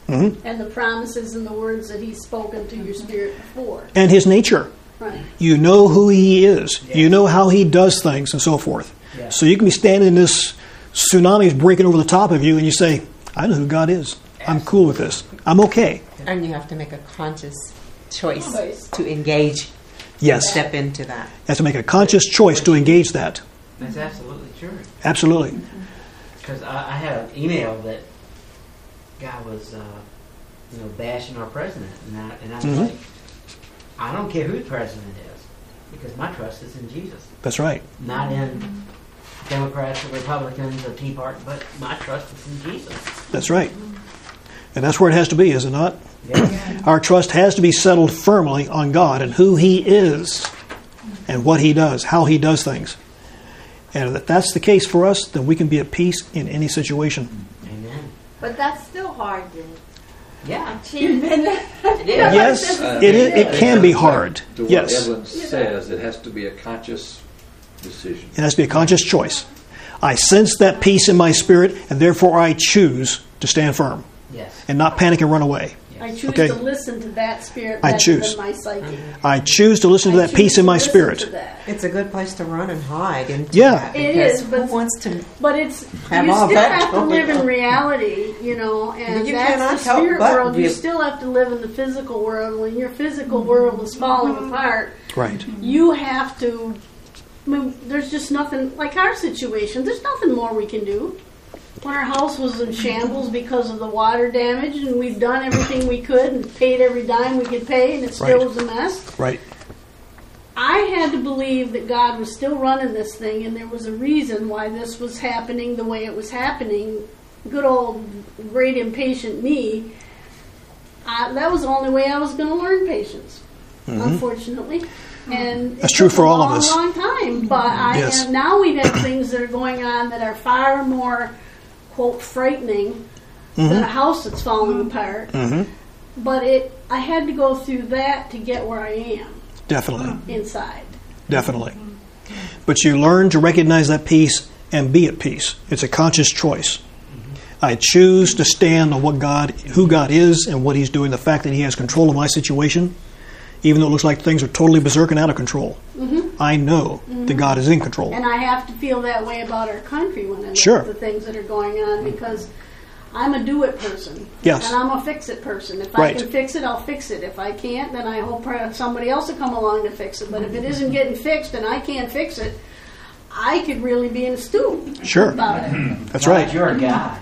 Mm-hmm. And the promises and the words that He's spoken to your spirit before. And His nature. Right. You know who He is. Yes. You know how He does things and so forth. Yes. So you can be standing in this tsunami is breaking over the top of you and you say, I know who God is. I'm cool with this. I'm okay. And you have to make a conscious choice Choice. to engage, Yes. step into that. You have to make a conscious choice to engage that. That's absolutely true. Absolutely. Because I, I had an email that guy was, uh, you know, bashing our president, and I, and I was Mhm. like, I don't care who the president is, because my trust is in Jesus, That's right. not in Democrats or Republicans or Tea Party, but my trust is in Jesus. That's right. And that's where it has to be, is it not? Yeah. Our trust has to be settled firmly on God and who He is and what He does, how He does things. And if that's the case for us, then we can be at peace in any situation. Amen. But that's still hard to Yeah. achieve. Yeah. Yes, Uh, it, is, it can be hard. To what Yes. Evelyn says, it has to be a conscious decision. It has to be a conscious choice. I sense that peace in my spirit, and therefore I choose to stand firm Yes. and not panic and run away. I choose Okay. to listen to that spirit I better choose. than my psyche. I choose to listen to I that choose peace in to my listen spirit. to that. It's a good place to run and hide. Into Yeah. that, It because is, but- who wants to? But it's Have you all still that have to going live in on. reality, you know, and You that's cannot the help spirit but world. You be- still have to live in the physical world. When your physical world is falling apart, Right. you have to. I mean, there's just nothing like our situation. There's nothing more we can do. When our house was in shambles because of the water damage, and we've done everything we could and paid every dime we could pay, and it still Right. was a mess. Right. I had to believe that God was still running this thing, and there was a reason why this was happening the way it was happening. Good old, great impatient me. I, that was the only way I was going to learn patience, unfortunately. And That's it true took for a all of long, us. long time. But I Yes. am, now we have things that are going on that are far more, quote, frightening than a house that's falling apart. Mm-hmm. But it, I had to go through that to get where I am Definitely. inside. Definitely. But you learn to recognize that peace and be at peace. It's a conscious choice. I choose to stand on what God, who God is and what He's doing, the fact that He has control of my situation, even though it looks like things are totally berserk and out of control. Mm-hmm. I know that God is in control. And I have to feel that way about our country when I look Sure. at the things that are going on, because I'm a do-it person. Yes. And I'm a fix-it person. If Right. I can fix it, I'll fix it. If I can't, then I hope somebody else will come along to fix it. But if it isn't getting fixed and I can't fix it, I could really be in a stew Sure. about it. That's right. You're a guy.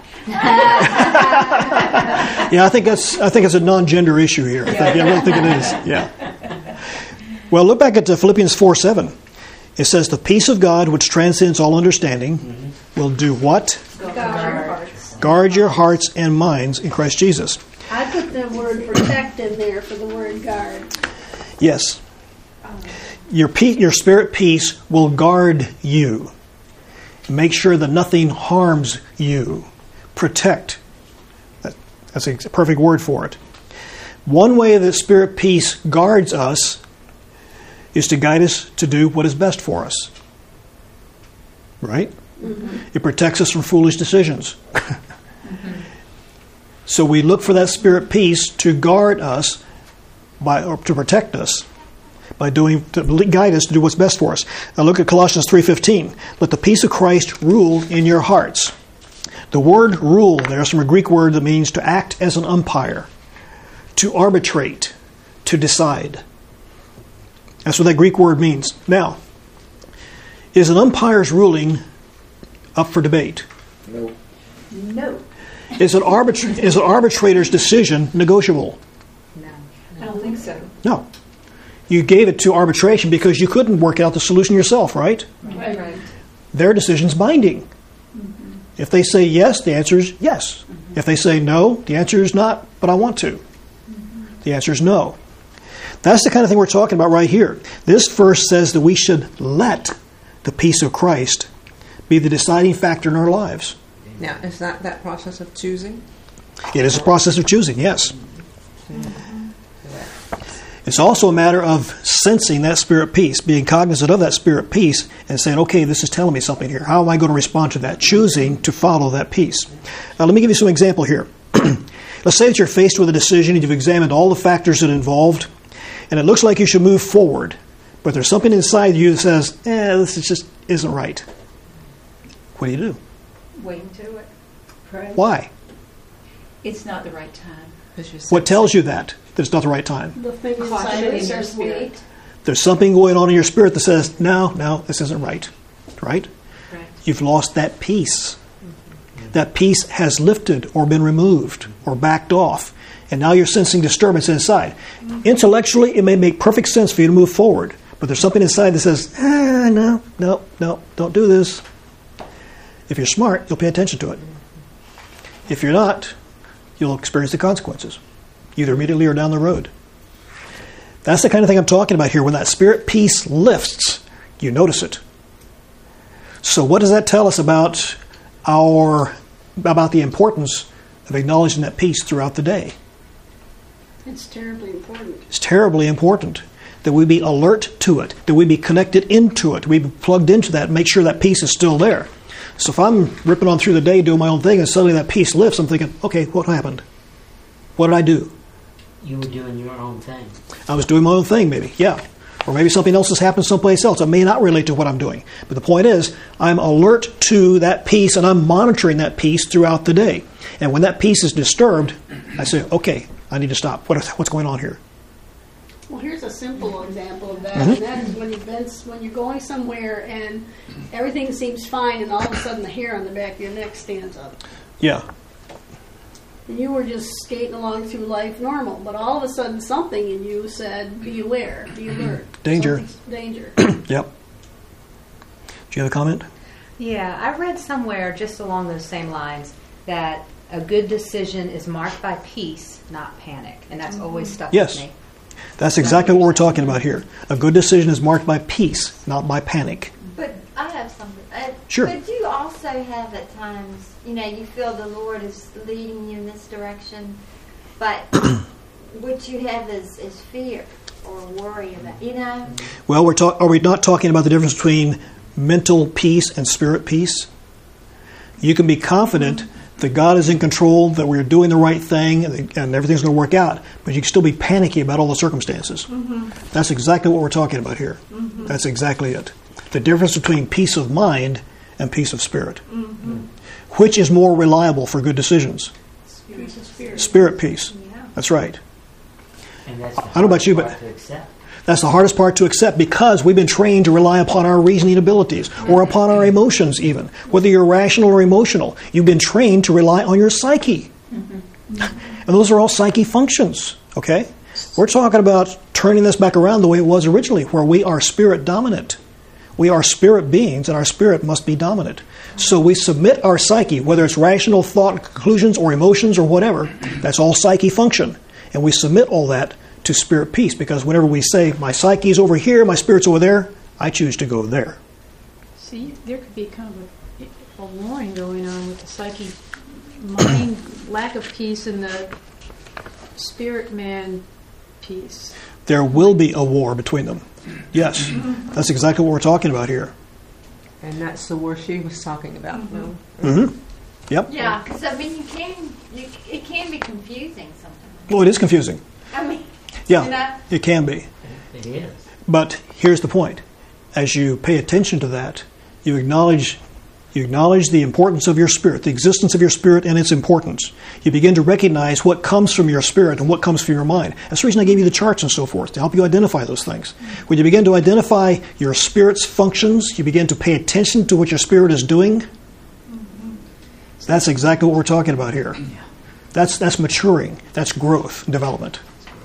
Yeah, I think that's I think it's a non-gender issue here. I, think, I really think it is. Yeah. Well, look back at uh, Philippians four seven. It says, "The peace of God, which transcends all understanding, mm-hmm. will do what? Guard. Guard your hearts and minds in Christ Jesus." I put the word protect in there for the word guard. Yes. Your pe- your spirit peace will guard you. Make sure that nothing harms you. Protect. That, that's a perfect word for it. One way that spirit peace guards us is to guide us to do what is best for us. Right? Mm-hmm. It protects us from foolish decisions. Mm-hmm. So we look for that spirit peace to guard us by, or to protect us by doing, to guide us to do what's best for us. Now look at Colossians three fifteen. Let the peace of Christ rule in your hearts. The word rule there is from a Greek word that means to act as an umpire, to arbitrate, to decide. That's what that Greek word means. Now, is an umpire's ruling up for debate? No. No. Is an, arbitra- is an arbitrator's decision negotiable? No. I don't think so. No. You gave it to arbitration because you couldn't work out the solution yourself, right? Right. Right. Their decision's binding. Mm-hmm. If they say yes, the answer is yes. Mm-hmm. If they say no, the answer is not, but I want to. Mm-hmm. The answer is no. That's the kind of thing we're talking about right here. This verse says that we should let the peace of Christ be the deciding factor in our lives. Now, is that that process of choosing? It is a process of choosing, yes. It's also a matter of sensing that spirit peace, being cognizant of that spirit peace, and saying, okay, this is telling me something here. How am I going to respond to that? Choosing to follow that peace. Now, let me give you some example here. Let's say that you're faced with a decision and you've examined all the factors that are involved, and it looks like you should move forward, but there's something inside you that says, eh, this is just isn't right. What do you do? Wait until it. Pray. Why? It's not the right time. What tells you that, that it's not the right time? The thing Caution inside in it your says wait. spirit. There's something going on in your spirit that says, no, no, this isn't right. Right? Right. You've lost that peace. That peace has lifted or been removed or backed off. And now you're sensing disturbance inside. Intellectually, it may make perfect sense for you to move forward. But there's something inside that says, ah, no, no, no, don't do this. If you're smart, you'll pay attention to it. If you're not, you'll experience the consequences, either immediately or down the road. That's the kind of thing I'm talking about here. When that spirit peace lifts, you notice it. So what does that tell us about our about the importance of acknowledging that peace throughout the day? It's terribly important. It's terribly important that we be alert to it, that we be connected into it, we be plugged into that, and make sure that peace is still there. So if I'm ripping on through the day doing my own thing and suddenly that peace lifts, I'm thinking, okay, what happened? What did I do? You were doing your own thing. I was doing my own thing, maybe, yeah. Or maybe something else has happened someplace else. It may not relate to what I'm doing. But the point is, I'm alert to that peace and I'm monitoring that peace throughout the day. And when that peace is disturbed, I say, okay, I need to stop. What, what's going on here? Well, here's a simple example of that, Mm-hmm. and that is when you've been when you're going somewhere and everything seems fine, and all of a sudden the hair on the back of your neck stands up. Yeah. And you were just skating along through life normal, but all of a sudden something in you said, "Be aware, be alert, Danger." Something's danger." Yep. Do you have a comment? Yeah, I read somewhere just along those same lines that a good decision is marked by peace, not panic. And that's always stuck Yes. with me. That's exactly what we're talking about here. A good decision is marked by peace, not by panic. But I have something. Uh, Sure. But you also have at times, you know, you feel the Lord is leading you in this direction, but what you have is, is fear or worry about, you know? Well, we're talk- are we not talking about the difference between mental peace and spirit peace? You can be confident that God is in control, that we're doing the right thing, and, and everything's going to work out, but you can still be panicky about all the circumstances. Mm-hmm. That's exactly what we're talking about here. Mm-hmm. That's exactly it. The difference between peace of mind and peace of spirit. Mm-hmm. Which is more reliable for good decisions? Spirit, spirit. Spirit peace. Yeah. That's right. And that's the I don't know about you, hard but- part to accept. That's the hardest part to accept because we've been trained to rely upon our reasoning abilities or upon our emotions even. Whether you're rational or emotional, you've been trained to rely on your psyche. Mm-hmm. And those are all psyche functions, okay? We're talking about turning this back around the way it was originally, where we are spirit dominant. We are spirit beings and our spirit must be dominant. So we submit our psyche, whether it's rational thought, conclusions, or emotions or whatever, that's all psyche function. And we submit all that to spirit peace, because whenever we say my psyche's over here, my spirit's over there, I choose to go there. See, there could be kind of a, a warring going on with the psyche mind lack of peace and the spirit man peace. There will be a war between them. Yes, that's exactly what we're talking about here. And that's the war she was talking about. Mm-hmm. Mm-hmm. Yep. Yeah, because I mean, you can, you, it can be confusing sometimes. Well, it is confusing. I mean, Yeah, you know? it can be. It is. But here's the point. As you pay attention to that, you acknowledge you acknowledge the importance of your spirit, the existence of your spirit and its importance. You begin to recognize what comes from your spirit and what comes from your mind. That's the reason I gave you the charts and so forth, to help you identify those things. When you begin to identify your spirit's functions, you begin to pay attention to what your spirit is doing. That's exactly what we're talking about here. That's, that's maturing. That's growth, development.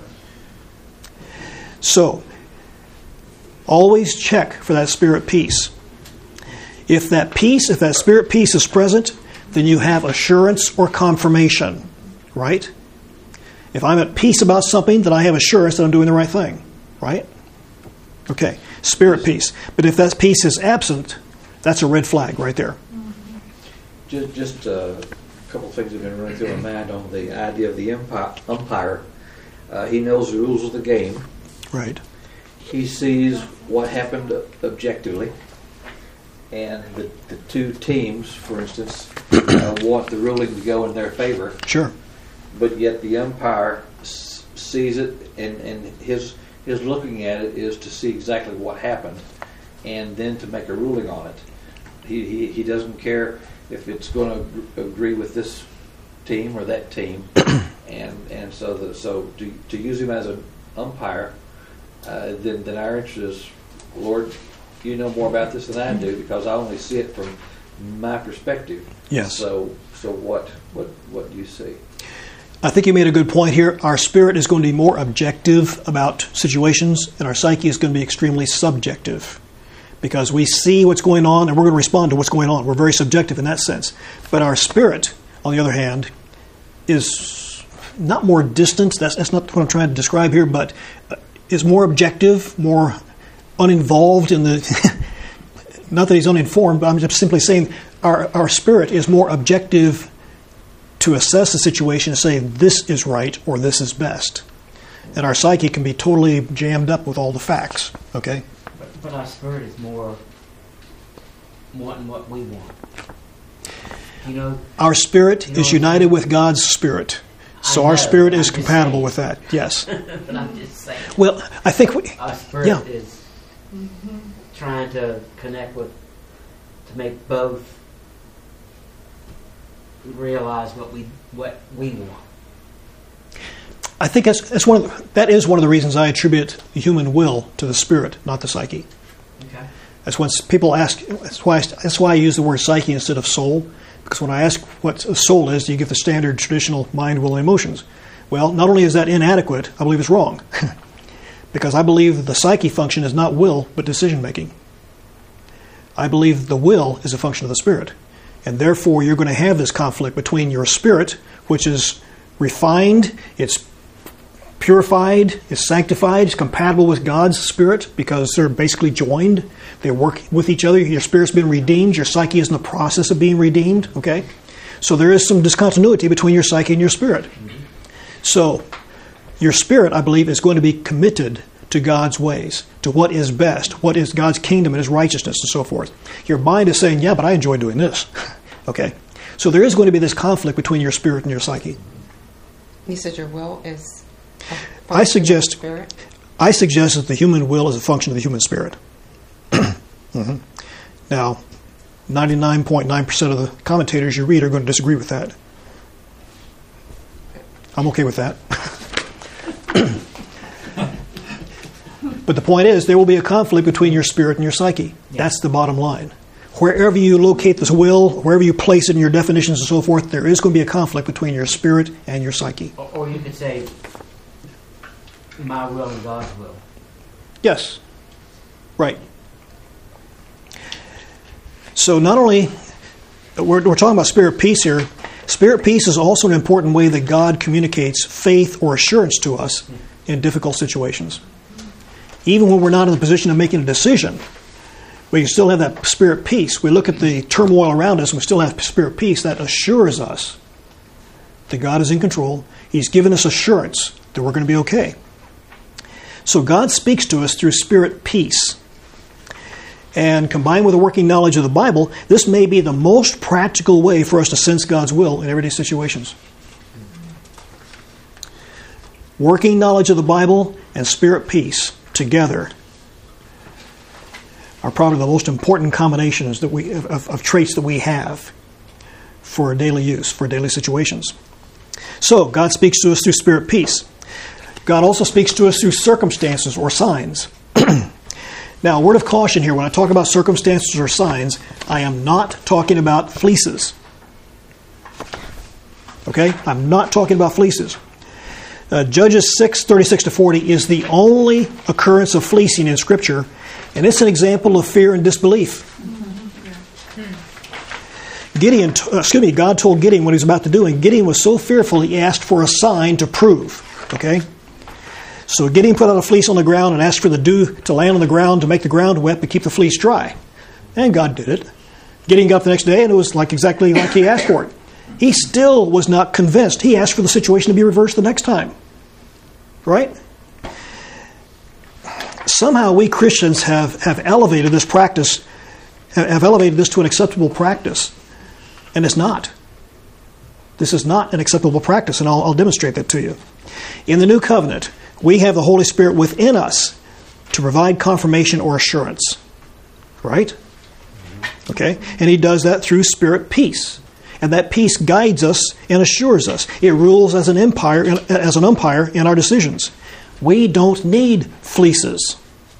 So, always check for that spirit peace. If that peace, if that spirit peace is present, then you have assurance or confirmation, right? If I'm at peace about something, then I have assurance that I'm doing the right thing, right? Okay, spirit peace. But if that peace is absent, that's a red flag right there. Just, just uh, a couple of things have been running through my mind on the idea of the umpire. umpire. Uh, he knows the rules of the game. Right. He sees what happened objectively. And the, the two teams, for instance, uh, want the ruling to go in their favor. Sure. but yet the umpire s- sees it, and, and his his looking at it is to see exactly what happened, and then to make a ruling on it. He he, he doesn't care if it's going to agree with this team or that team, and and so the, so to to use him as an umpire, uh, then then our interest is, Lord, you know more about this than I do, because I only see it from my perspective. Yes. So so what what what do you see? I think you made a good point here. Our spirit is going to be more objective about situations, and our psyche is going to be extremely subjective, because we see what's going on and we're going to respond to what's going on. We're very subjective in that sense. But our spirit, on the other hand, is not more distant. That's, that's not what I'm trying to describe here, but is more objective, more uninvolved in the... Not that he's uninformed, but I'm just simply saying our, our spirit is more objective to assess the situation and say this is right or this is best. And our psyche can be totally jammed up with all the facts. Okay? But, but our spirit is more wanting what we want. You know, our spirit you know is united with God's spirit. So know, our spirit is I'm just compatible saying. with that. Yes. But I'm just saying. Well, I think we, our spirit yeah. is trying to connect with, to make both realize what we what we want. I think that's, that's one of the, that is one of the reasons I attribute the human will to the spirit, not the psyche. Okay. That's when people ask. That's why. I, that's why I use the word psyche instead of soul. Because when I ask what a soul is, you give the standard traditional mind, will, and emotions. Well, not only is that inadequate, I believe it's wrong. Because I believe that the psyche function is not will, but decision making. I believe the will is a function of the spirit. And therefore, you're going to have this conflict between your spirit, which is refined, it's purified, it's sanctified, it's compatible with God's spirit because they're basically joined. They work with each other. Your spirit's been redeemed. Your psyche is in the process of being redeemed. Okay? So there is some discontinuity between your psyche and your spirit. So your spirit, I believe, is going to be committed to God's ways, to what is best, what is God's kingdom and His righteousness and so forth. Your mind is saying, yeah, but I enjoy doing this. Okay? So there is going to be this conflict between your spirit and your psyche. You said your will is a function I suggest, of the spirit? I suggest that the human will is a function of the human spirit. mm-hmm. Now, ninety-nine point nine percent of the commentators you read are going to disagree with that. I'm okay with that. But the point is, there will be a conflict between your spirit and your psyche. Yeah. That's the bottom line. Wherever you locate this will, wherever you place it in your definitions and so forth, there is going to be a conflict between your spirit and your psyche. Or, or you could say, my will and God's will. Yes. Right. So not only, we're, we're talking about spirit peace here, spirit peace is also an important way that God communicates faith or assurance to us in difficult situations. Even when we're not in the position of making a decision, we can still have that spirit peace. We look at the turmoil around us and we still have spirit peace that assures us that God is in control. He's given us assurance that we're going to be okay. So God speaks to us through spirit peace. And combined with a working knowledge of the Bible, this may be the most practical way for us to sense God's will in everyday situations. Working knowledge of the Bible and spirit peace together are probably the most important combinations that we of, of traits that we have for daily use, for daily situations. So, God speaks to us through spirit peace. God also speaks to us through circumstances or signs. Now, a word of caution here. When I talk about circumstances or signs, I am not talking about fleeces. Okay? I'm not talking about fleeces. Uh, Judges six, thirty-six to forty is the only occurrence of fleecing in Scripture, and it's an example of fear and disbelief. Gideon, uh, excuse me, God told Gideon what he was about to do, and Gideon was so fearful he asked for a sign to prove. Okay? So Gideon put out a fleece on the ground and asked for the dew to land on the ground to make the ground wet but keep the fleece dry. And God did it. Gideon got up the next day and it was like exactly like he asked for it. He still was not convinced. He asked for the situation to be reversed the next time. Right? Somehow we Christians have, have elevated this practice, have elevated this to an acceptable practice. And it's not. This is not an acceptable practice, and I'll, I'll demonstrate that to you. In the new covenant, we have the Holy Spirit within us to provide confirmation or assurance. Right? Okay? And he does that through Spirit peace. And that peace guides us and assures us. It rules as an umpire, as an umpire in our decisions. We don't need fleeces.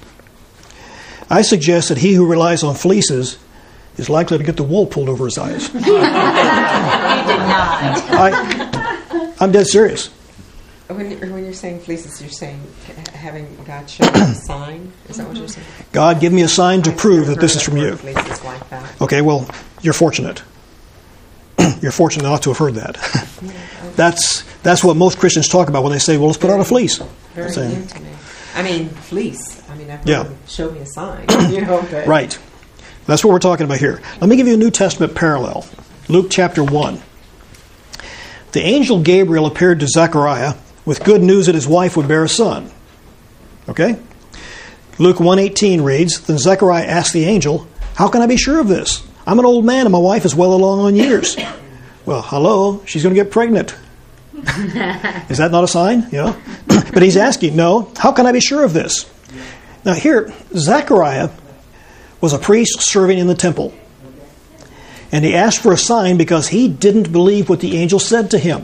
I suggest that he who relies on fleeces is likely to get the wool pulled over his eyes. You did not. I, I'm dead serious. When, when you're saying fleeces, you're saying having God show you a sign? Is that what you're saying? God, give me a sign to prove that this is from you. Fleeces like that. Okay, well, you're fortunate. You're fortunate not to have heard that. That's that's what most Christians talk about when they say, well, let's put out a fleece. Very Saying, new to me. I mean, fleece. I mean, I've heard Yeah. him show me a sign. You know, but Right. That's what we're talking about here. Let me give you a New Testament parallel. Luke chapter one. The angel Gabriel appeared to Zechariah with good news that his wife would bear a son. Okay? Luke one eighteen reads, Then Zechariah asked the angel, How can I be sure of this? I'm an old man and my wife is well along on years. Well, hello, she's going to get pregnant. Is that not a sign? You know? But he's asking, no, how can I be sure of this? Now here, Zechariah was a priest serving in the temple. And he asked for a sign because he didn't believe what the angel said to him.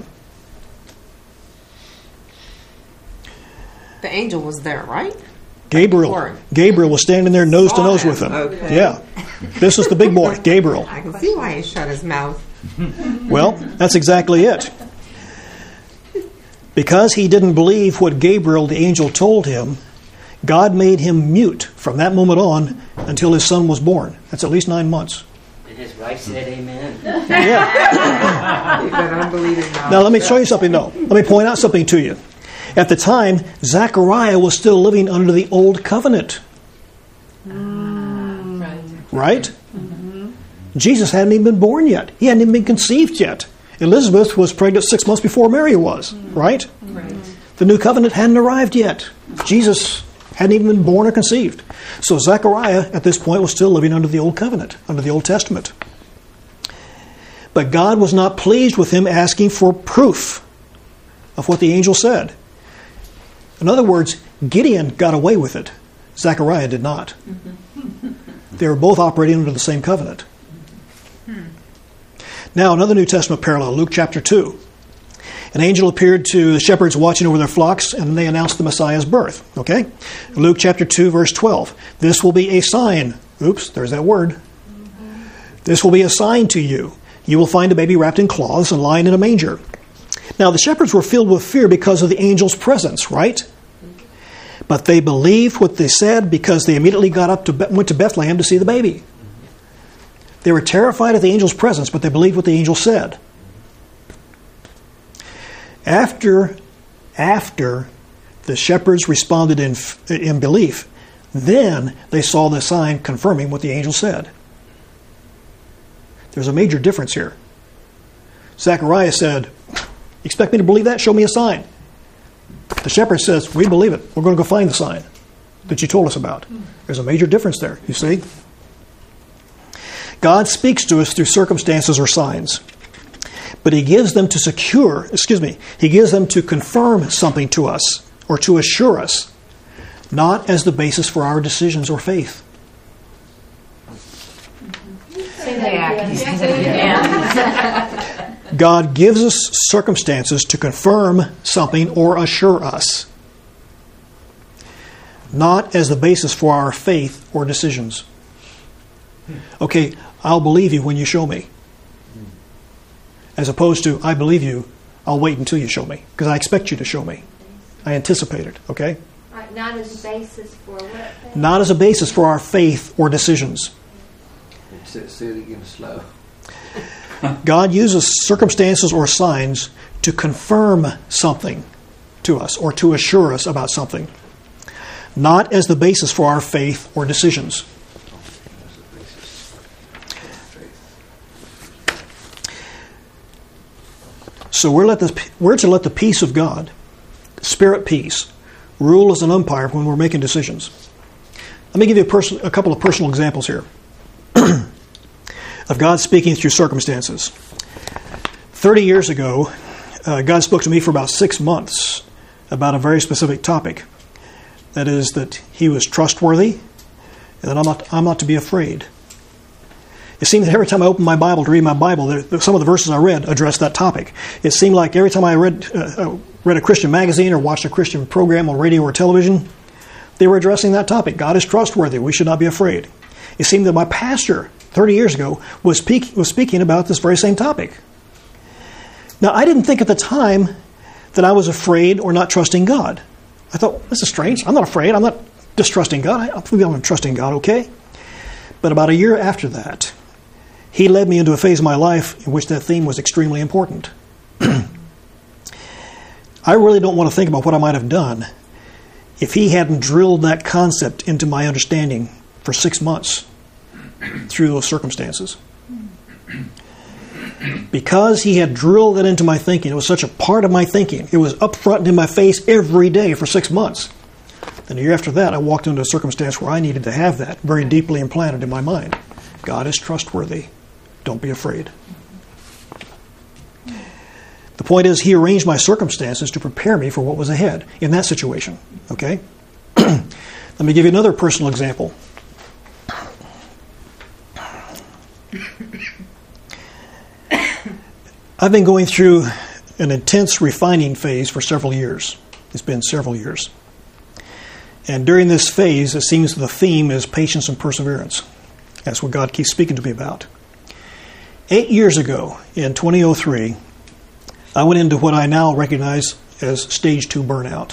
the angel was there, right? Gabriel. Gabriel was standing there nose to nose with him. Okay. Yeah. This is the big boy, Gabriel. I can see why he shut his mouth. Well, that's exactly it. Because he didn't believe what Gabriel, the angel, told him, God made him mute from that moment on until his son was born. That's at least nine months. And his wife said amen. Yeah. You've got unbelieving mouth. Now let me show you something, though. Let me point out something to you. At the time, Zechariah was still living under the old covenant. Mm. Right. Right? Mm-hmm. Jesus hadn't even been born yet. He hadn't even been conceived yet. Elizabeth was pregnant six months before Mary was, right? Right. The new covenant hadn't arrived yet. Jesus hadn't even been born or conceived. So Zechariah, at this point, was still living under the old covenant, under the Old Testament. But God was not pleased with him asking for proof of what the angel said. In other words, Gideon got away with it. Zechariah did not. They were both operating under the same covenant. Now, another New Testament parallel, Luke chapter two. An angel appeared to the shepherds watching over their flocks, and they announced the Messiah's birth. Okay? Luke chapter two, verse twelve. This will be a sign. Oops, there's that word. This will be a sign to you. You will find a baby wrapped in cloths and lying in a manger. Now, the shepherds were filled with fear because of the angel's presence, right? But they believed what they said because they immediately got up to went to Bethlehem to see the baby. They were terrified of the angel's presence, but they believed what the angel said. After, after the shepherds responded in, in belief, then they saw the sign confirming what the angel said. There's a major difference here. Zechariah said, expect me to believe that? Show me a sign. The shepherd says, we believe it. We're going to go find the sign that you told us about. There's a major difference there, you see? God speaks to us through circumstances or signs. But he gives them to secure, excuse me, he gives them to confirm something to us or to assure us, not as the basis for our decisions or faith. Say that again. Say that again. God gives us circumstances to confirm something or assure us, not as the basis for our faith or decisions. Okay, I'll believe you when you show me. As opposed to, I believe you, I'll wait until you show me. Because I expect you to show me. I anticipate it, okay? Right, not as a basis for what? Not as a basis for our faith or decisions. Say, say it again slow. God uses circumstances or signs to confirm something to us or to assure us about something, not as the basis for our faith or decisions. So we're, let the, we're to let the peace of God, Spirit peace, rule as an umpire when we're making decisions. Let me give you a, person, a couple of personal examples here of God speaking through circumstances. thirty years ago, uh, God spoke to me for about six months about a very specific topic. That is, that he was trustworthy and that I'm not, I'm not to be afraid. It seemed that every time I opened my Bible to read my Bible, there, some of the verses I read addressed that topic. It seemed like every time I read, uh, read a Christian magazine or watched a Christian program on radio or television, they were addressing that topic. God is trustworthy. We should not be afraid. It seemed that my pastor thirty years ago was, speak, was speaking about this very same topic. Now, I didn't think at the time that I was afraid or not trusting God. I thought, this is strange. I'm not afraid. I'm not distrusting God. I, I'm trusting God, okay? But about a year after that, he led me into a phase of my life in which that theme was extremely important. I really don't want to think about what I might have done if he hadn't drilled that concept into my understanding for six months through those circumstances. Because he had drilled that into my thinking, it was such a part of my thinking. It was up front and in my face every day for six months. And a year after that, I walked into a circumstance where I needed to have that very deeply implanted in my mind. God is trustworthy. Don't be afraid. The point is, he arranged my circumstances to prepare me for what was ahead in that situation. Okay? Let me give you another personal example. I've been going through an intense refining phase for several years. It's been several years. And during this phase, it seems the theme is patience and perseverance. That's what God keeps speaking to me about. Eight years ago, in twenty oh three, I went into what I now recognize as stage two burnout.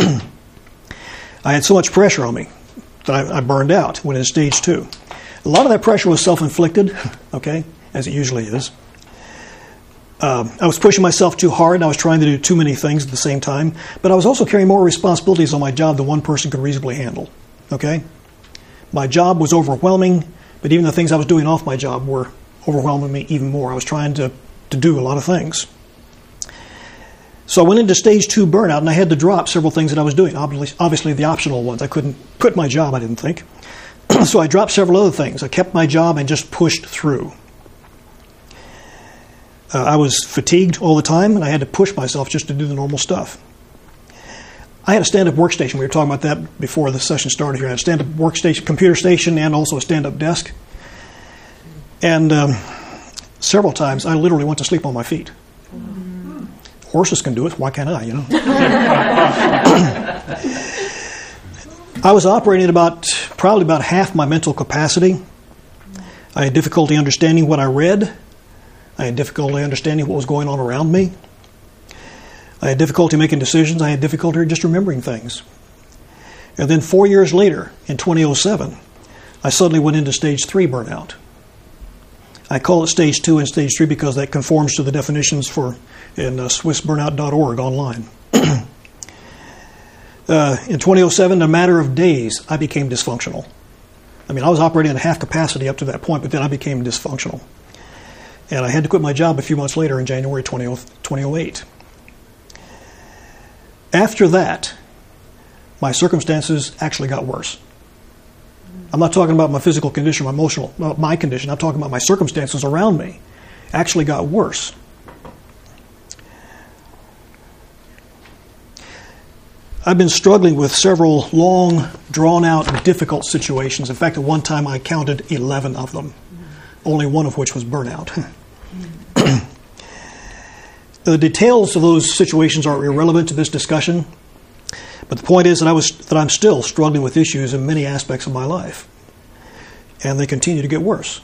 I had so much pressure on me that I, I burned out, went into stage two. A lot of that pressure was self-inflicted, okay, as it usually is. Um, I was pushing myself too hard, and I was trying to do too many things at the same time, but I was also carrying more responsibilities on my job than one person could reasonably handle, okay? My job was overwhelming, but even the things I was doing off my job were overwhelming me even more. I was trying to, to do a lot of things. So I went into stage two burnout, and I had to drop several things that I was doing, obviously, obviously the optional ones. I couldn't quit my job, I didn't think. So I dropped several other things. I kept my job and just pushed through. Uh, I was fatigued all the time, and I had to push myself just to do the normal stuff. I had a stand-up workstation. We were talking about that before the session started here. I had a stand-up workstation, computer station, and also a stand-up desk. And um, several times, I literally went to sleep on my feet. Mm-hmm. Horses can do it. Why can't I, you know? I was operating at about, probably about half my mental capacity. I had difficulty understanding what I read. I had difficulty understanding what was going on around me. I had difficulty making decisions. I had difficulty just remembering things. And then four years later, in twenty oh seven, I suddenly went into stage three burnout. I call it stage two and stage three because that conforms to the definitions for in uh, Swiss burnout dot org online. uh, in twenty oh seven, in a matter of days, I became dysfunctional. I mean, I was operating at half capacity up to that point, but then I became dysfunctional. And I had to quit my job a few months later in January twenty oh eight. After that, my circumstances actually got worse. I'm not talking about my physical condition, my emotional, my condition. I'm talking about my circumstances around me actually got worse. I've been struggling with several long, drawn-out, difficult situations. In fact, at one time I counted eleven of them, only one of which was burnout. The details of those situations are irrelevant to this discussion, but the point is that I was that I'm still struggling with issues in many aspects of my life, and they continue to get worse.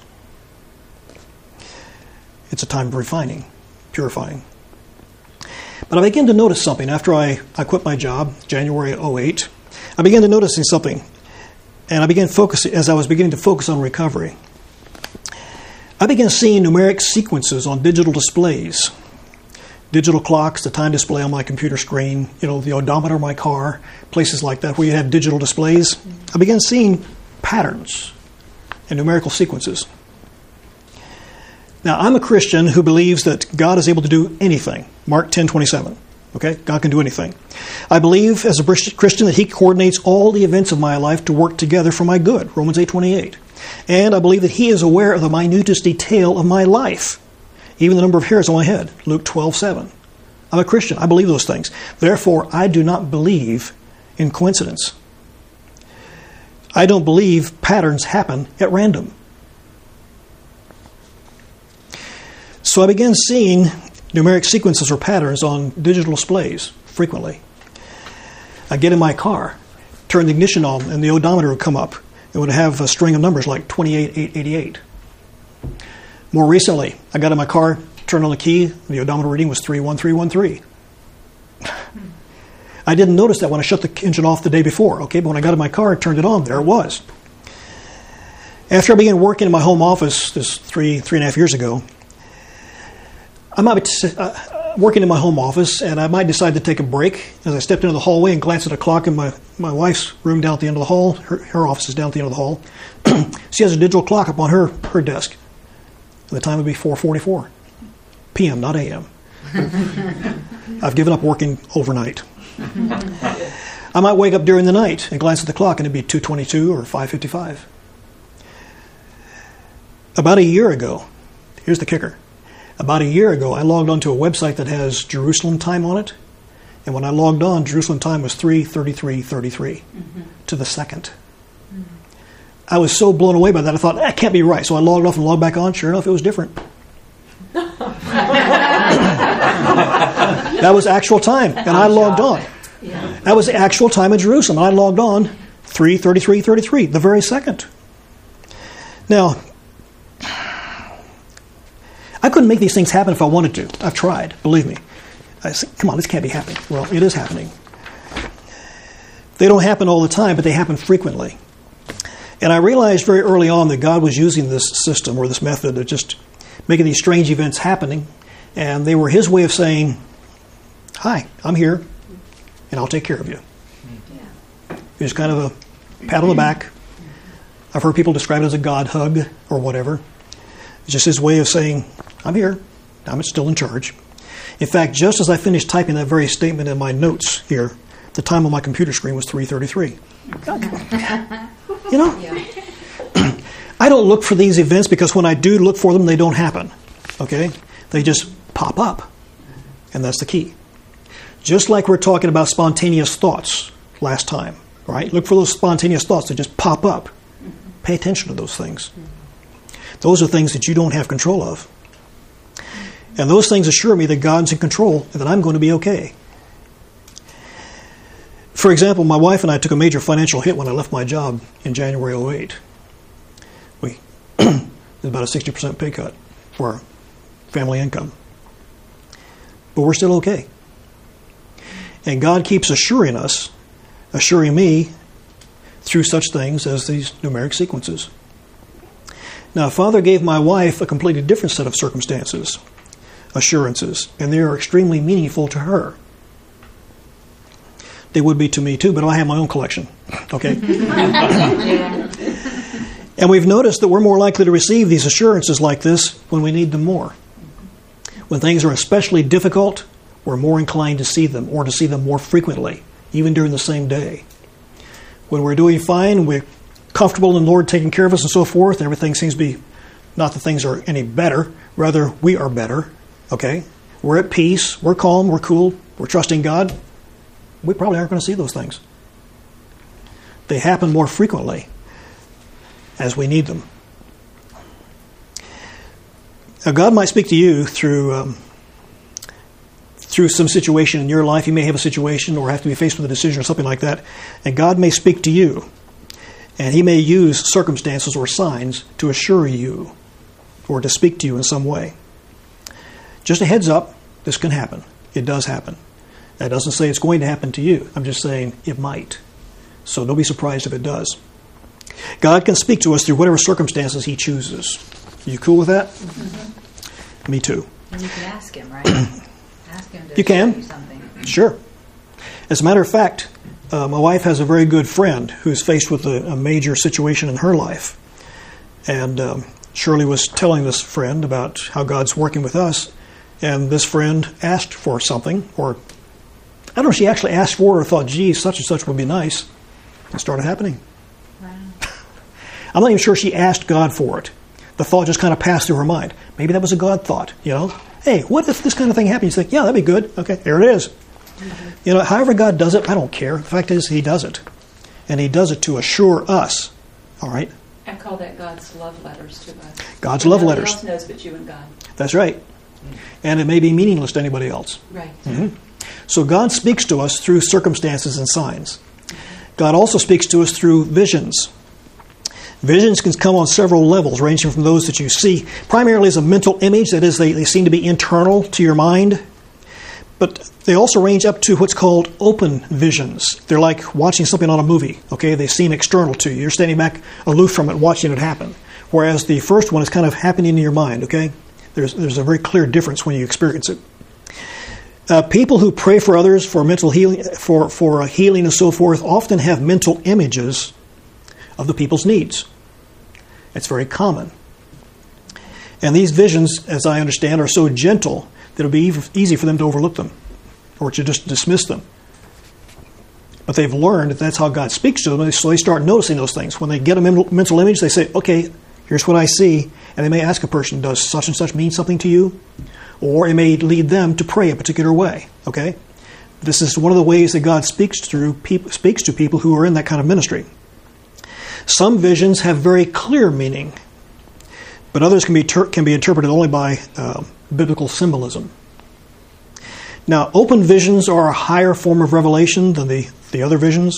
It's a time of refining, purifying. But I began to notice something after I, I quit my job, January oh eight. I began to notice something, and I began focusing as I was beginning to focus on recovery. I began seeing numeric sequences on digital displays. Digital clocks, the time display on my computer screen, you know, the odometer of my car, places like that where you have digital displays. I began seeing patterns and numerical sequences. Now, I'm a Christian who believes that God is able to do anything. Mark ten twenty-seven. Okay? God can do anything. I believe as a Christian that He coordinates all the events of my life to work together for my good. Romans eight twenty-eight. And I believe that He is aware of the minutest detail of my life. even the number of hairs on my head, Luke twelve seven. I'm a Christian. I believe those things. Therefore, I do not believe in coincidence. I don't believe patterns happen at random. So I began seeing numeric sequences or patterns on digital displays frequently. I get in my car, turn the ignition on, and the odometer would come up. It would have a string of numbers like twenty-eight eight eighty-eight. More recently, I got in my car, turned on the key, the odometer reading was three one three one three. I didn't notice that when I shut the engine off the day before, okay, but when I got in my car and turned it on, there it was. After I began working in my home office this three, three and a half years ago, I might be uh, working in my home office, and I might decide to take a break as I stepped into the hallway and glanced at a clock in my, my wife's room down at the end of the hall. Her, her office is down at the end of the hall. She has a digital clock up on her, her desk. The time would be four forty-four p m, not a m. I've given up working overnight. I might wake up during the night and glance at the clock, and it'd be two twenty-two or five fifty-five. About a year ago, here's the kicker. About a year ago, I logged onto a website that has Jerusalem time on it. And when I logged on, Jerusalem time was three thirty-three thirty-three mm-hmm. to the second. Mm-hmm. I was so blown away by that, I thought, that can't be right. So I logged off and logged back on. Sure enough, it was different. That was actual time, and I logged on. Yeah. That was the actual time in Jerusalem, and I logged on three thirty-three thirty-three, the very second. Now, I couldn't make these things happen if I wanted to. I've tried, believe me. I said, come on, this can't be happening. Well, it is happening. They don't happen all the time, but they happen frequently. And I realized very early on that God was using this system or this method of just making these strange events happening, and they were His way of saying, hi, I'm here, and I'll take care of you. Yeah. It was kind of a pat on the back. I've heard people describe it as a God hug or whatever. It's just His way of saying, I'm here, I'm still in charge. In fact, just as I finished typing that very statement in my notes here, the time on my computer screen was three thirty-three. You know, yeah. I don't look for these events because when I do look for them, they don't happen. Okay? They just pop up. And that's the key. Just like we're talking about spontaneous thoughts last time, right? Look for those spontaneous thoughts that just pop up. Pay attention to those things. Those are things that you don't have control of. And those things assure me that God's in control and that I'm going to be okay. For example, my wife and I took a major financial hit when I left my job in January oh eight. We it was about a sixty percent pay cut for our family income. But we're still okay. And God keeps assuring us, assuring me, through such things as these numeric sequences. Now, Father gave my wife a completely different set of circumstances, assurances, and they are extremely meaningful to her. They would be to me too, but I have my own collection. Okay? And we've noticed that we're more likely to receive these assurances like this when we need them more. When things are especially difficult, we're more inclined to see them or to see them more frequently, even during the same day. When we're doing fine, we're comfortable in the Lord taking care of us and so forth, and everything seems to be, not that things are any better, rather we are better. Okay? We're at peace, we're calm, we're cool, we're trusting God. We probably aren't going to see those things. They happen more frequently as we need them. Now, God might speak to you through um, through some situation in your life. You may have a situation or have to be faced with a decision or something like that, and God may speak to you, and He may use circumstances or signs to assure you or to speak to you in some way. Just a heads up, this can happen. It does happen. That doesn't say it's going to happen to you. I'm just saying it might. So don't be surprised if it does. God can speak to us through whatever circumstances He chooses. You cool with that? Mm-hmm. Me too. And you can ask Him, right? Ask Him to you can. you something. Sure. As a matter of fact, uh, my wife has a very good friend who's faced with a, a major situation in her life. And um, Shirley was telling this friend about how God's working with us. And this friend asked for something, or I don't know if she actually asked for it or thought, gee, such and such would be nice. It started happening. Wow. I'm not even sure she asked God for it. The thought just kind of passed through her mind. Maybe that was a God thought, you know. Hey, what if this kind of thing happened? You think, yeah, that'd be good. Okay, there it is. Mm-hmm. You know, however God does it, I don't care. The fact is, he does it. And he does it to assure us, all right? I call that God's love letters to us. God's love Nobody letters. Nobody else knows but you and God. That's right. And it may be meaningless to anybody else. Right. Mm-hmm. So God speaks to us through circumstances and signs. God also speaks to us through visions. Visions can come on several levels, ranging from those that you see primarily as a mental image, that is, they, they seem to be internal to your mind. But they also range up to what's called open visions. They're like watching something on a movie, okay? They seem external to you. You're standing back aloof from it, watching it happen. Whereas the first one is kind of happening in your mind, okay? There's, there's a very clear difference when you experience it. Uh, people who pray for others for mental healing, for, for healing and so forth, often have mental images of the people's needs. It's very common. And these visions, as I understand, are so gentle that it would be easy for them to overlook them or to just dismiss them. But they've learned that that's how God speaks to them, so they start noticing those things. When they get a mental image, they say, okay, here's what I see. And they may ask a person, does such and such mean something to you? Or it may lead them to pray a particular way. Okay, this is one of the ways that God speaks through people, speaks to people who are in that kind of ministry. Some visions have very clear meaning, but others can be ter- can be interpreted only by uh, biblical symbolism. Now, open visions are a higher form of revelation than the, the other visions.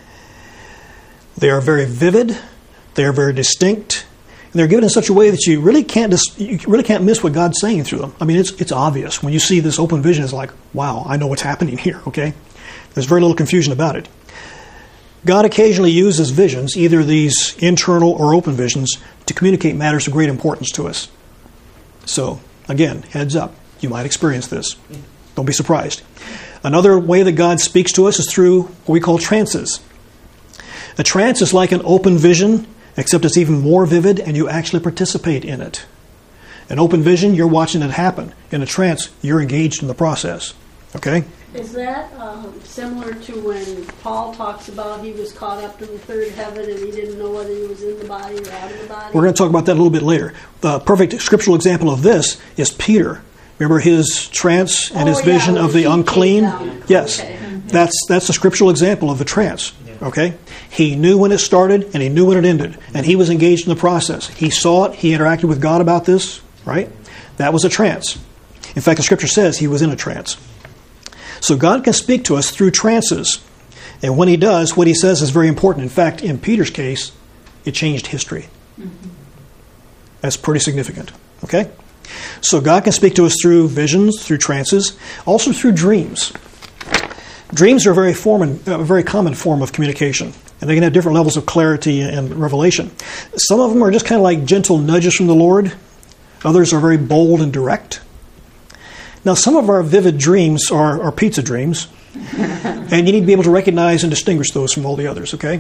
They are very vivid. They are very distinct. And they're given in such a way that you really can't dis- you really can't miss what God's saying through them. I mean, it's it's obvious. When you see this open vision, it's like, wow, I know what's happening here, okay? There's very little confusion about it. God occasionally uses visions, either these internal or open visions, to communicate matters of great importance to us. So, again, heads up. You might experience this. Don't be surprised. Another way that God speaks to us is through what we call trances. A trance is like an open vision, except it's even more vivid and you actually participate in it. An open vision, you're watching it happen. In a trance, you're engaged in the process. Okay? Is that um, similar to when Paul talks about he was caught up to the third heaven and he didn't know whether he was in the body or out of the body? We're going to talk about that a little bit later. The perfect scriptural example of this is Peter. Remember his trance and oh, his vision yeah, of the unclean? Yes. Okay. Mm-hmm. That's that's a scriptural example of the trance. Okay? He knew when it started and he knew when it ended. And he was engaged in the process. He saw it. He interacted with God about this. Right? That was a trance. In fact, the scripture says he was in a trance. So God can speak to us through trances. And when he does, what he says is very important. In fact, in Peter's case, it changed history. Mm-hmm. That's pretty significant. Okay? So God can speak to us through visions, through trances, also through dreams. Dreams are a very, form and, a very common form of communication. And they can have different levels of clarity and revelation. Some of them are just kind of like gentle nudges from the Lord. Others are very bold and direct. Now, some of our vivid dreams are, are pizza dreams, and you need to be able to recognize and distinguish those from all the others, okay?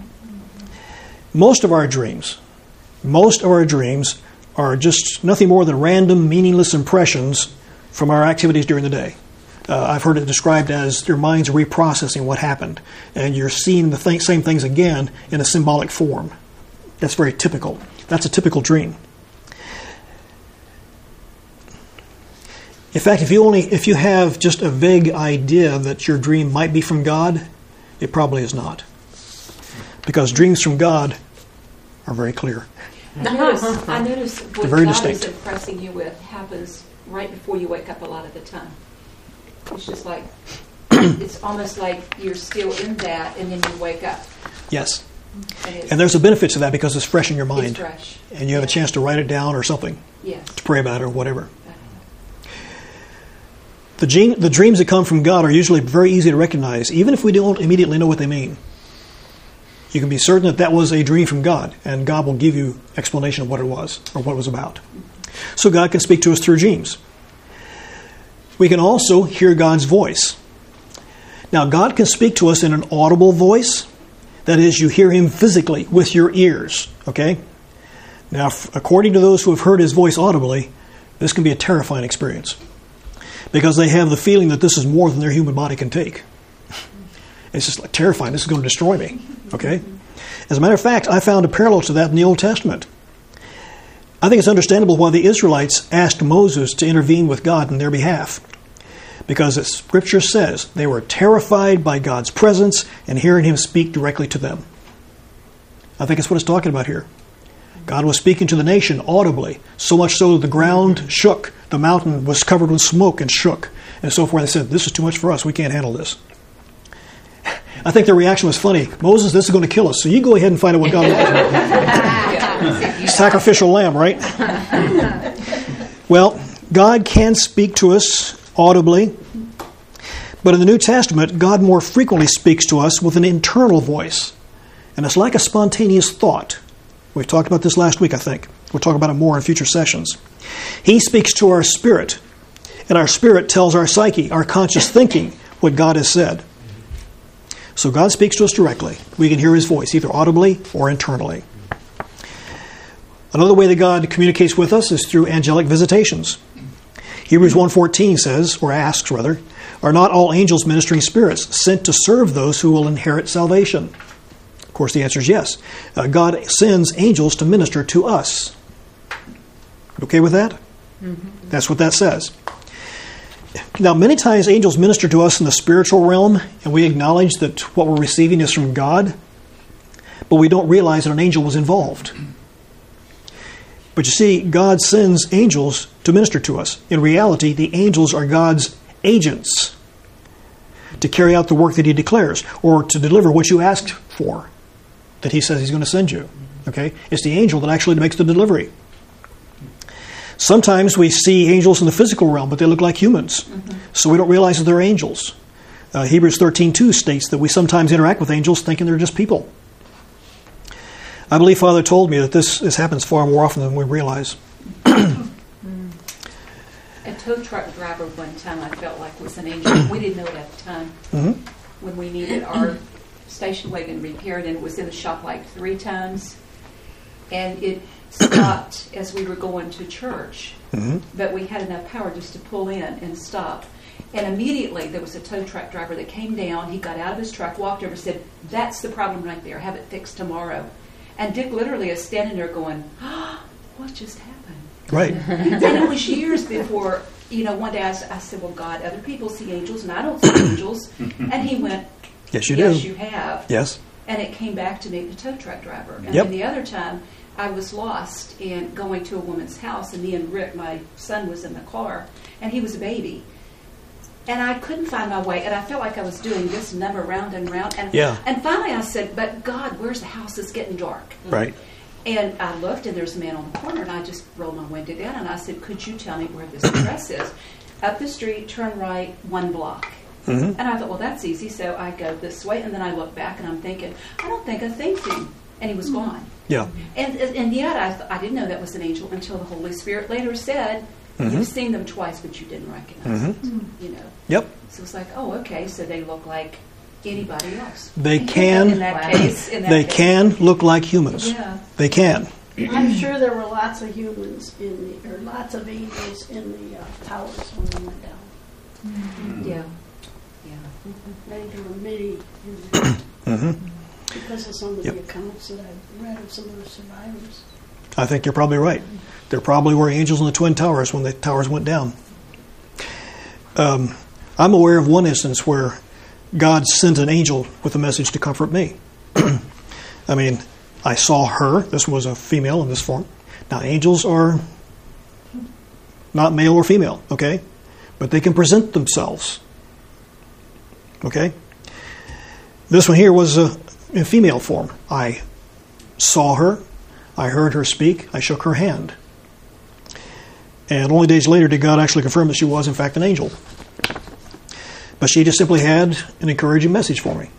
Most of our dreams, most of our dreams are just nothing more than random, meaningless impressions from our activities during the day. Uh, I've heard it described as your mind's reprocessing what happened, and you're seeing the th- same things again in a symbolic form. That's very typical. That's a typical dream. In fact, if you only if you have just a vague idea that your dream might be from God, it probably is not. Because dreams from God are very clear. I notice, I notice what very God distinct. is impressing you with happens right before you wake up a lot of the time. It's just like, it's almost like you're still in that and then you wake up. Yes. And, and there's a benefit to that because it's fresh in your mind. It's fresh. And you have yeah. a chance to write it down or something. Yes. To pray about it or whatever. The, gene, the dreams that come from God are usually very easy to recognize, even if we don't immediately know what they mean. You can be certain that that was a dream from God, and God will give you explanation of what it was or what it was about. So God can speak to us through dreams. We can also hear God's voice. Now, God can speak to us in an audible voice. That is, you hear Him physically with your ears. Okay? Now, according to those who have heard His voice audibly, this can be a terrifying experience. Because they have the feeling that this is more than their human body can take. It's just like terrifying. This is going to destroy me. Okay? As a matter of fact, I found a parallel to that in the Old Testament. I think it's understandable why the Israelites asked Moses to intervene with God in their behalf. Because as Scripture says, they were terrified by God's presence and hearing Him speak directly to them. I think that's what it's talking about here. God was speaking to the nation audibly, so much so that the ground shook. The mountain was covered with smoke and shook, and so forth. They said, this is too much for us. We can't handle this. I think their reaction was funny. Moses, this is going to kill us, so you go ahead and find out what God wants. Sacrificial lamb, right? Well, God can speak to us audibly, but in the New Testament, God more frequently speaks to us with an internal voice, and it's like a spontaneous thought. We talked about this last week, I think. We'll talk about it more in future sessions. He speaks to our spirit, and our spirit tells our psyche, our conscious thinking, what God has said. So God speaks to us directly. We can hear His voice, either audibly or internally. Another way that God communicates with us is through angelic visitations. Hebrews one fourteen says, or asks rather, are not all angels ministering spirits sent to serve those who will inherit salvation? Of course, the answer is yes. Uh, God sends angels to minister to us. Okay with that? Mm-hmm. That's what that says. Now, many times angels minister to us in the spiritual realm, and we acknowledge that what we're receiving is from God, but we don't realize that an angel was involved. But you see, God sends angels to minister to us. In reality, the angels are God's agents to carry out the work that He declares, or to deliver what you asked for, that He says He's going to send you. Okay? It's the angel that actually makes the delivery. Sometimes we see angels in the physical realm, but they look like humans. Mm-hmm. So we don't realize that they're angels. Uh, Hebrews thirteen two states that we sometimes interact with angels thinking they're just people. I believe Father told me that this, this happens far more often than we realize. A tow truck driver one time I felt like was an angel. We didn't know it at the time. Mm-hmm. When we needed our station wagon repaired, and it was in the shop like three times. And it stopped as we were going to church. Mm-hmm. But we had enough power just to pull in and stop. And immediately there was a tow truck driver that came down. He got out of his truck, walked over, said, that's the problem right there. Have it fixed tomorrow. And Dick literally is standing there going, oh, what just happened? Right. And it was years before, you know, one day I, I said, well, God, other people see angels and I don't see angels. And he went, yes, you yes, do. you have. Yes. And it came back to me, the tow truck driver. And yep. then the other time, I was lost and going to a woman's house, and me and Rick, my son, was in the car, and he was a baby. And I couldn't find my way, and I felt like I was doing this number round and round. And, yeah. and finally I said, but God, where's the house? It's getting dark. Right. And I looked, and there's a man on the corner, and I just rolled my window down, and I said, could you tell me where this address is? Up the street, turn right, one block. Mm-hmm. And I thought, well, that's easy, so I go this way, and then I look back, and I'm thinking, I don't think I thanked him. And he was gone. Yeah. And and yet I th- I didn't know that was an angel until the Holy Spirit later said, mm-hmm. you've seen them twice, but you didn't recognize mm-hmm. it. You know. Yep. So it's like, oh, okay, so they look like anybody else. They can. in that wow. case. In that they case. can look like humans. Yeah. They can. I'm sure there were lots of humans in the, or lots of angels in the uh, towers when they went down. Mm-hmm. Yeah. Yeah. I think there were many. Mm-hmm. Because of some of yep. the accounts that I've read of some of the survivors. I think you're probably right. There probably were angels in the Twin Towers when the towers went down. Um, I'm aware of one instance where God sent an angel with a message to comfort me. I mean, I saw her. This was a female in this form. Now, angels are not male or female, okay? But they can present themselves. Okay? This one here was a in female form. I saw her, I heard her speak, I shook her hand. And only days later did God actually confirm that she was in fact an angel. But she just simply had an encouraging message for me.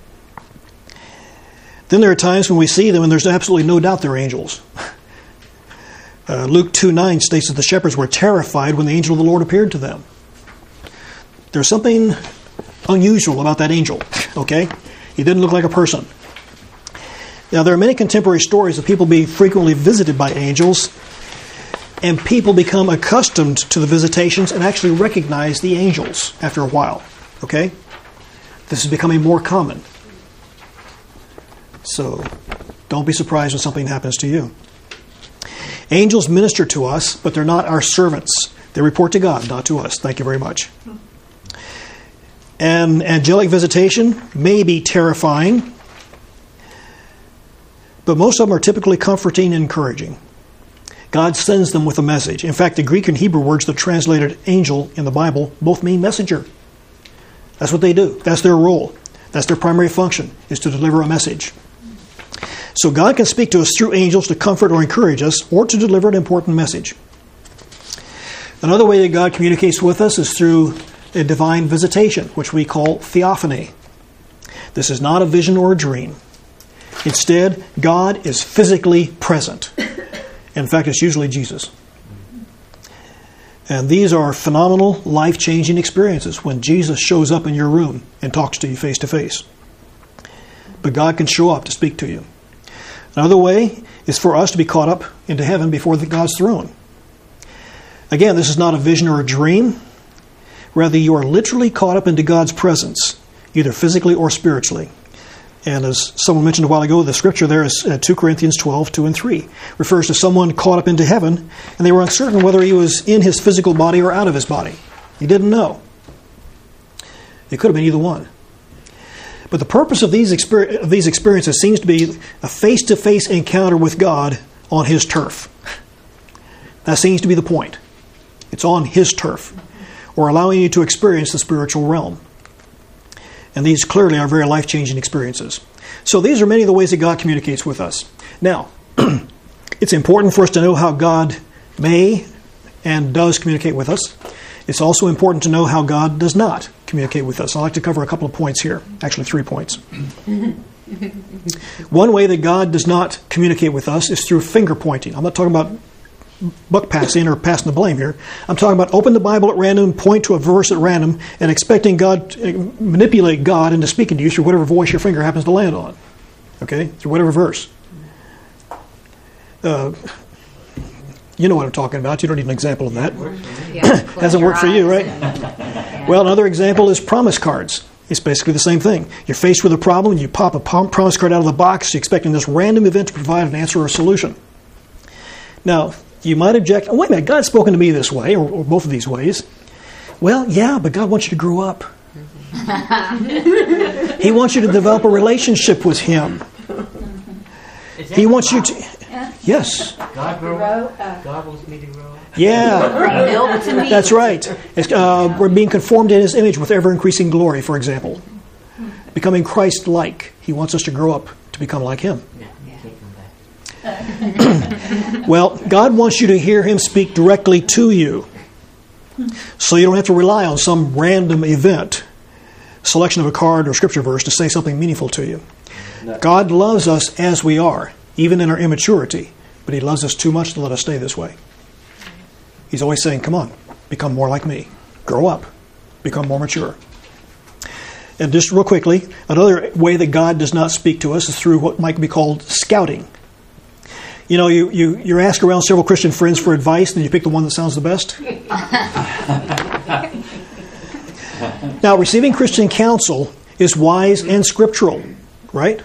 Then there are times when we see them and there's absolutely no doubt they're angels. Uh, Luke two nine states that the shepherds were terrified when the angel of the Lord appeared to them. There's something unusual about that angel, okay? He didn't look like a person. Now, there are many contemporary stories of people being frequently visited by angels, and people become accustomed to the visitations and actually recognize the angels after a while. Okay? This is becoming more common. So, don't be surprised when something happens to you. Angels minister to us, but they're not our servants. They report to God, not to us. Thank you very much. And angelic visitation may be terrifying, but most of them are typically comforting and encouraging. God sends them with a message. In fact, the Greek and Hebrew words that are translated angel in the Bible both mean messenger. That's what they do. That's their role. That's their primary function, is to deliver a message. So God can speak to us through angels to comfort or encourage us, or to deliver an important message. Another way that God communicates with us is through a divine visitation, which we call theophany. This is not a vision or a dream. Instead, God is physically present. In fact, it's usually Jesus. And these are phenomenal, life-changing experiences when Jesus shows up in your room and talks to you face to face. But God can show up to speak to you. Another way is for us to be caught up into heaven before the God's throne. Again, this is not a vision or a dream. Rather, you are literally caught up into God's presence, either physically or spiritually. And as someone mentioned a while ago, the scripture there is uh, Second Corinthians twelve, two and three. Refers to someone caught up into heaven, and they were uncertain whether he was in his physical body or out of his body. He didn't know. It could have been either one. But the purpose of these, exper- of these experiences seems to be a face-to-face encounter with God on his turf. That seems to be the point. It's on his turf, or allowing you to experience the spiritual realm. And these clearly are very life-changing experiences. So these are many of the ways that God communicates with us. Now, it's important for us to know how God may and does communicate with us. It's also important to know how God does not communicate with us. I'd like to cover a couple of points here. Actually, three points. One way that God does not communicate with us is through finger pointing. I'm not talking about buck passing or passing the blame here. I'm talking about open the Bible at random, point to a verse at random, and expecting God to manipulate God into speaking to you through whatever voice your finger happens to land on. Okay? Through whatever verse. Uh, you know what I'm talking about. You don't need an example of that. Yeah, Doesn't work for you, right? And, yeah. Well, another example is promise cards. It's basically the same thing. You're faced with a problem, you pop a promise card out of the box, you're expecting this random event to provide an answer or a solution. Now, you might object, oh, wait a minute, God's spoken to me this way, or, or both of these ways. Well, yeah, but God wants you to grow up. He wants you to develop a relationship with Him. He wants you to... Yes. God grow up? God wants me to grow up? Yeah. That's right. It's, uh, we're being conformed in His image with ever-increasing glory, for example. Becoming Christ-like. He wants us to grow up to become like Him. Well, God wants you to hear Him speak directly to you, so you don't have to rely on some random event, selection of a card or scripture verse to say something meaningful to you. God loves us as we are, even in our immaturity, but He loves us too much to let us stay this way. He's always saying, come on, become more like me. Grow up. Become more mature. And just real quickly, another way that God does not speak to us is through what might be called scouting. You know, you, you, you ask around several Christian friends for advice, and you pick the one that sounds the best. Now, receiving Christian counsel is wise and scriptural, right?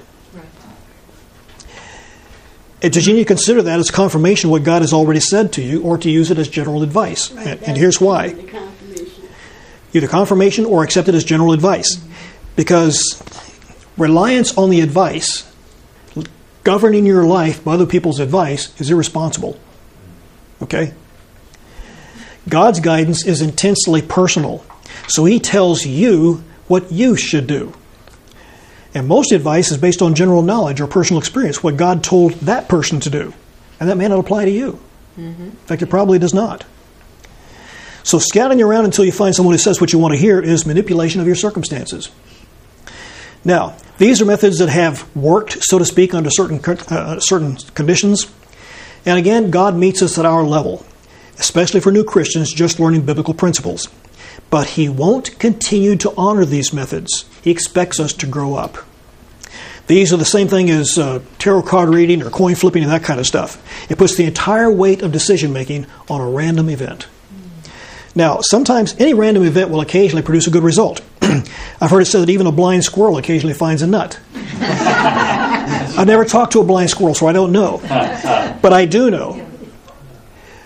And you need to consider that as confirmation of what God has already said to you, or to use it as general advice. Right, and, and here's why. Confirmation. Either confirmation or accept it as general advice. Because reliance on the advice, governing your life by other people's advice, is irresponsible. Okay? God's guidance is intensely personal. So He tells you what you should do. And most advice is based on general knowledge or personal experience, what God told that person to do. And that may not apply to you. Mm-hmm. In fact, it probably does not. So scouting around until you find someone who says what you want to hear is manipulation of your circumstances. Now, these are methods that have worked, so to speak, under certain uh, certain conditions. And again, God meets us at our level, especially for new Christians just learning biblical principles. But He won't continue to honor these methods. He expects us to grow up. These are the same thing as uh, tarot card reading or coin flipping and that kind of stuff. It puts the entire weight of decision-making on a random event. Now, sometimes any random event will occasionally produce a good result. I've heard it said that even a blind squirrel occasionally finds a nut. I've never talked to a blind squirrel, so I don't know. But I do know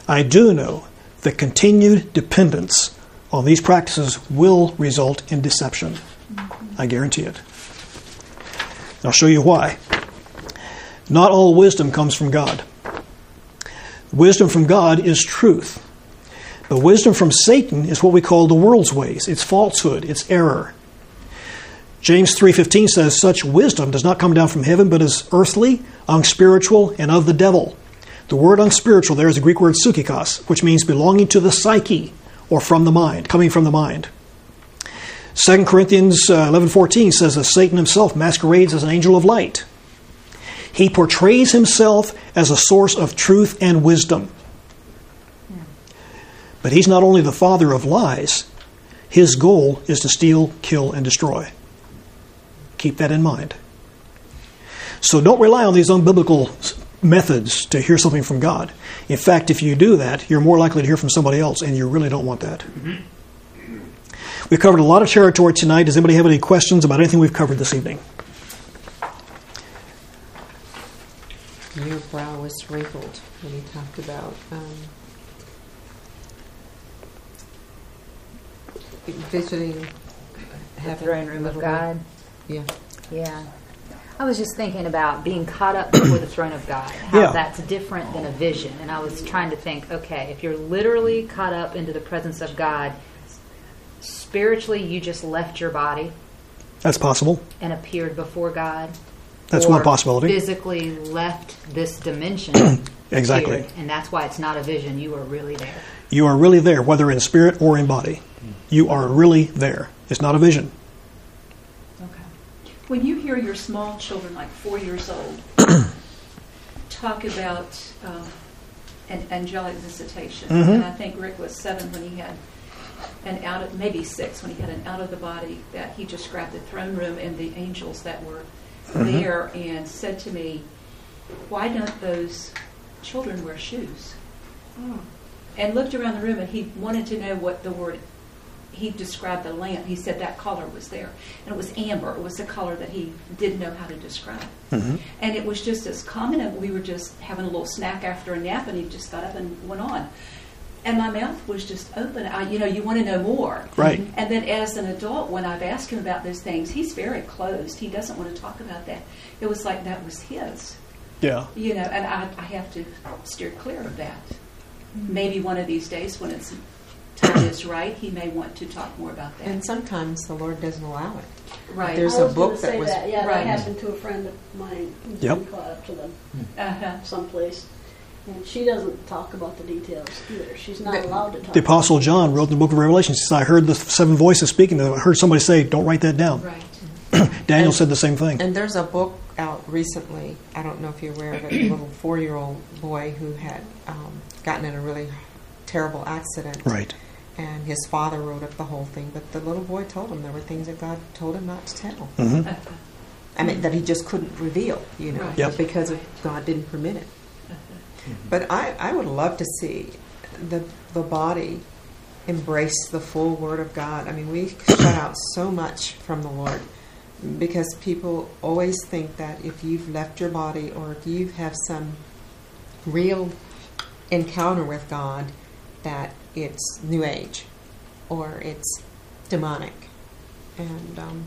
I do know that continued dependence on these practices will result in deception. I guarantee it. And I'll show you why. Not all wisdom comes from God. Wisdom from God is truth. But wisdom from Satan is what we call the world's ways. It's falsehood. It's error. James three fifteen says, such wisdom does not come down from heaven, but is earthly, unspiritual, and of the devil. The word unspiritual there is the Greek word psychikos, which means belonging to the psyche, or from the mind, coming from the mind. Second Corinthians eleven fourteen says that Satan himself masquerades as an angel of light. He portrays himself as a source of truth and wisdom. But he's not only the father of lies, his goal is to steal, kill, and destroy. Keep that in mind. So don't rely on these unbiblical methods to hear something from God. In fact, if you do that, you're more likely to hear from somebody else, and you really don't want that. We've covered a lot of territory tonight. Does anybody have any questions about anything we've covered this evening? Your brow was wrinkled when you talked about um, visiting The throne room of God. Yeah. Yeah. I was just thinking about being caught up before the throne of God, how Yeah. that's different than a vision. And I was trying to think, okay, if you're literally caught up into the presence of God, spiritually you just left your body That's possible. and appeared before God. That's or one possibility. Physically left this dimension. Exactly. appeared, and that's why it's not a vision. You are really there. You are really there, whether in spirit or in body. You are really there. It's not a vision. Okay. When you hear your small children, like four years old, talk about um, an angelic visitation, Mhm. and I think Rick was seven when he had an out of, maybe six when he had an out of the body that he described the throne room and the angels that were Mhm. there, and said to me, "Why don't those children wear shoes?" Oh. And looked around the room, and he wanted to know what the word. He described the lamp. He said that color was there, and it was amber. It was a color that he didn't know how to describe. Mhm. And it was just as common. And we were just having a little snack after a nap, and he just got up and went on. And my mouth was just open. I, you know, you want to know more. Right. And then as an adult, when I've asked him about those things, he's very closed. He doesn't want to talk about that. It was like that was his. Yeah. You know, and I, I have to steer clear of that. Maybe one of these days when it's time is right, he may want to talk more about that. And sometimes the Lord doesn't allow it. Right. There's I a was book gonna that say was that. Yeah, right. that happened to a friend of mine who's Yep. been caught up to them Uh-huh. someplace. And she doesn't talk about the details either. She's not The- allowed to talk. The Apostle John wrote in the book of Revelation, he says, I heard the seven voices speaking. I heard somebody say, don't write that down. Right. Daniel And- said the same thing. And there's a book out recently. I don't know if you're aware of it. A little four-year-old boy who had um, gotten in a really terrible accident. Right. And his father wrote up the whole thing. But the little boy told him there were things that God told him not to tell. hmm Uh-huh. I mean, that he just couldn't reveal, you know, Right. Yep. but because of God didn't permit it. Uh-huh. But I, I would love to see the the body embrace the full Word of God. I mean, we shut out so much from the Lord because people always think that if you've left your body or if you have some real encounter with God, that it's New Age or it's demonic. And um,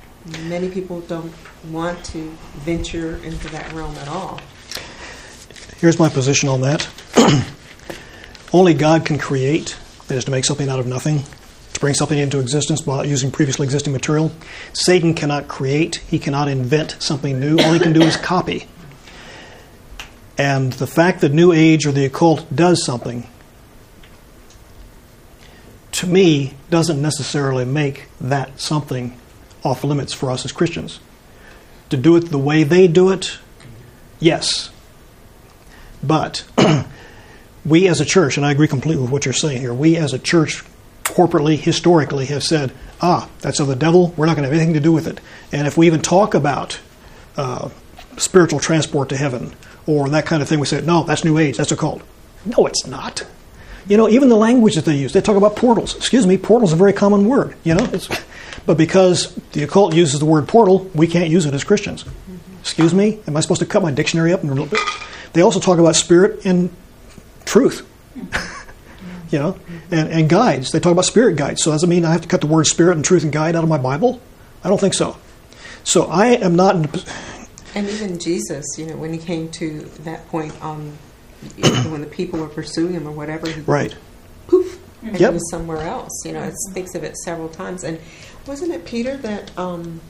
many people don't want to venture into that realm at all. Here's my position on that. Only God can create, that is to make something out of nothing, to bring something into existence without using previously existing material. Satan cannot create. He cannot invent something new. All he can do is copy. And the fact that New Age or the occult does something, to me, doesn't necessarily make that something off limits for us as Christians. To do it the way they do it, yes. But we as a church, and I agree completely with what you're saying here, we as a church, corporately, historically, have said, ah, that's of the devil, we're not going to have anything to do with it. And if we even talk about uh, spiritual transport to heaven, or that kind of thing, we say, no, that's New Age, that's occult. No, it's not. You know, even the language that they use, they talk about portals. Excuse me, portal's a very common word, you know. It's, but because the occult uses the word portal, we can't use it as Christians. Excuse me, am I supposed to cut my dictionary up? And they also talk about spirit and truth. You know, and, and guides. They talk about spirit guides. So does it mean I have to cut the word spirit and truth and guide out of my Bible? I don't think so. So I am not in the, and even Jesus, you know, when he came to that point on when the people were pursuing him or whatever, he right. poof, and Yep. he was somewhere else. You know, it speaks of it several times. And wasn't it Peter that um,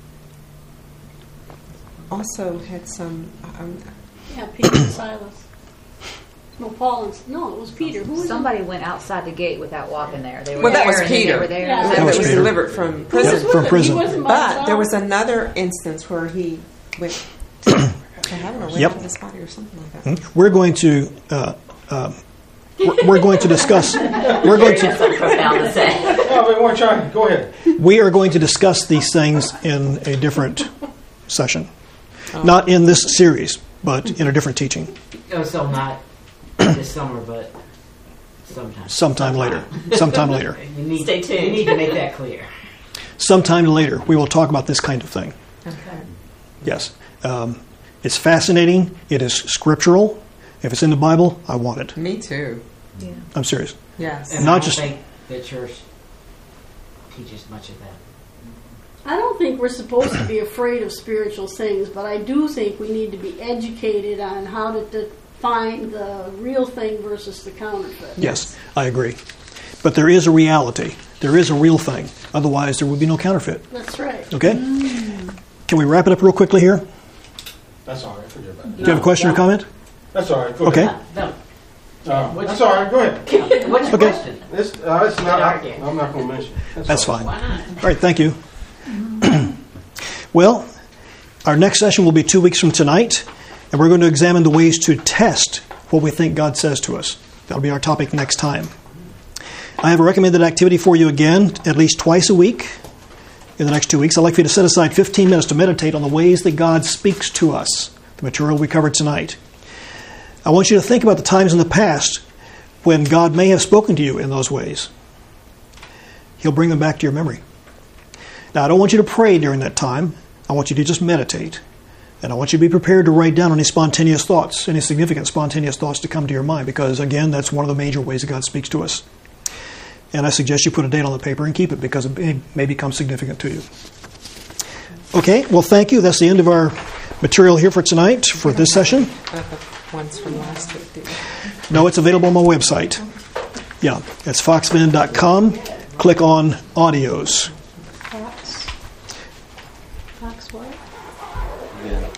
also had some... Um, Yeah, Peter and Silas. No, Paul and... No, it was Peter. Who was Somebody it? went outside the gate without walking there. They were Well, that there was and then Peter. They were there. Yeah. Is that that was was Peter. delivered from Who prison. was with from him? prison. He wasn't by But himself. there was another instance where he went to heaven or went Yep. out of his body or something like that. Hmm? We're going to uh, uh, we're, we're going to discuss we're going to Something profound to say. Oh, wait, one try. Go ahead. we are going to discuss these things in a different session, not in this series, but in a different teaching, Oh, so not this summer, but sometime. sometime later. Sometime later. You need, Stay tuned. You need to make that clear. Sometime later, we will talk about this kind of thing. Okay. Yes, um, it's fascinating. It is scriptural. If it's in the Bible, I want it. Me too. I'm serious. Yes. And Not I don't just- think the church teaches much of that. I don't think we're supposed to be afraid of spiritual things, but I do think we need to be educated on how to define the real thing versus the counterfeit. Yes, I agree. But there is a reality. There is a real thing. Otherwise, there would be no counterfeit. That's right. Okay? Can we wrap it up real quickly here? That's all right. Forget about it. Do you have a question or comment? That's all right. Go Okay. ahead. No. Uh, What's that's your- all right. Go ahead. What's your Okay. question? It's, uh, it's not, I, Argue. I'm not going to mention it. That's all fine. right. Why not? All right, thank you. Well, our next session will be two weeks from tonight, and we're going to examine the ways to test what we think God says to us. That'll be our topic next time. I have a recommended activity for you again, at least twice a week in the next two weeks. I'd like for you to set aside fifteen minutes to meditate on the ways that God speaks to us, the material we covered tonight. I want you to think about the times in the past when God may have spoken to you in those ways. He'll bring them back to your memory. Now, I don't want you to pray during that time. I want you to just meditate. And I want you to be prepared to write down any spontaneous thoughts, any significant spontaneous thoughts to come to your mind, because, again, that's one of the major ways that God speaks to us. And I suggest you put a date on the paper and keep it, because it may, may become significant to you. Okay, well, thank you. That's the end of our material here for tonight, for this session. Uh, the ones from last week. didn't you? No, it's available on my website. Yeah, it's foxvan dot com. Click on audios.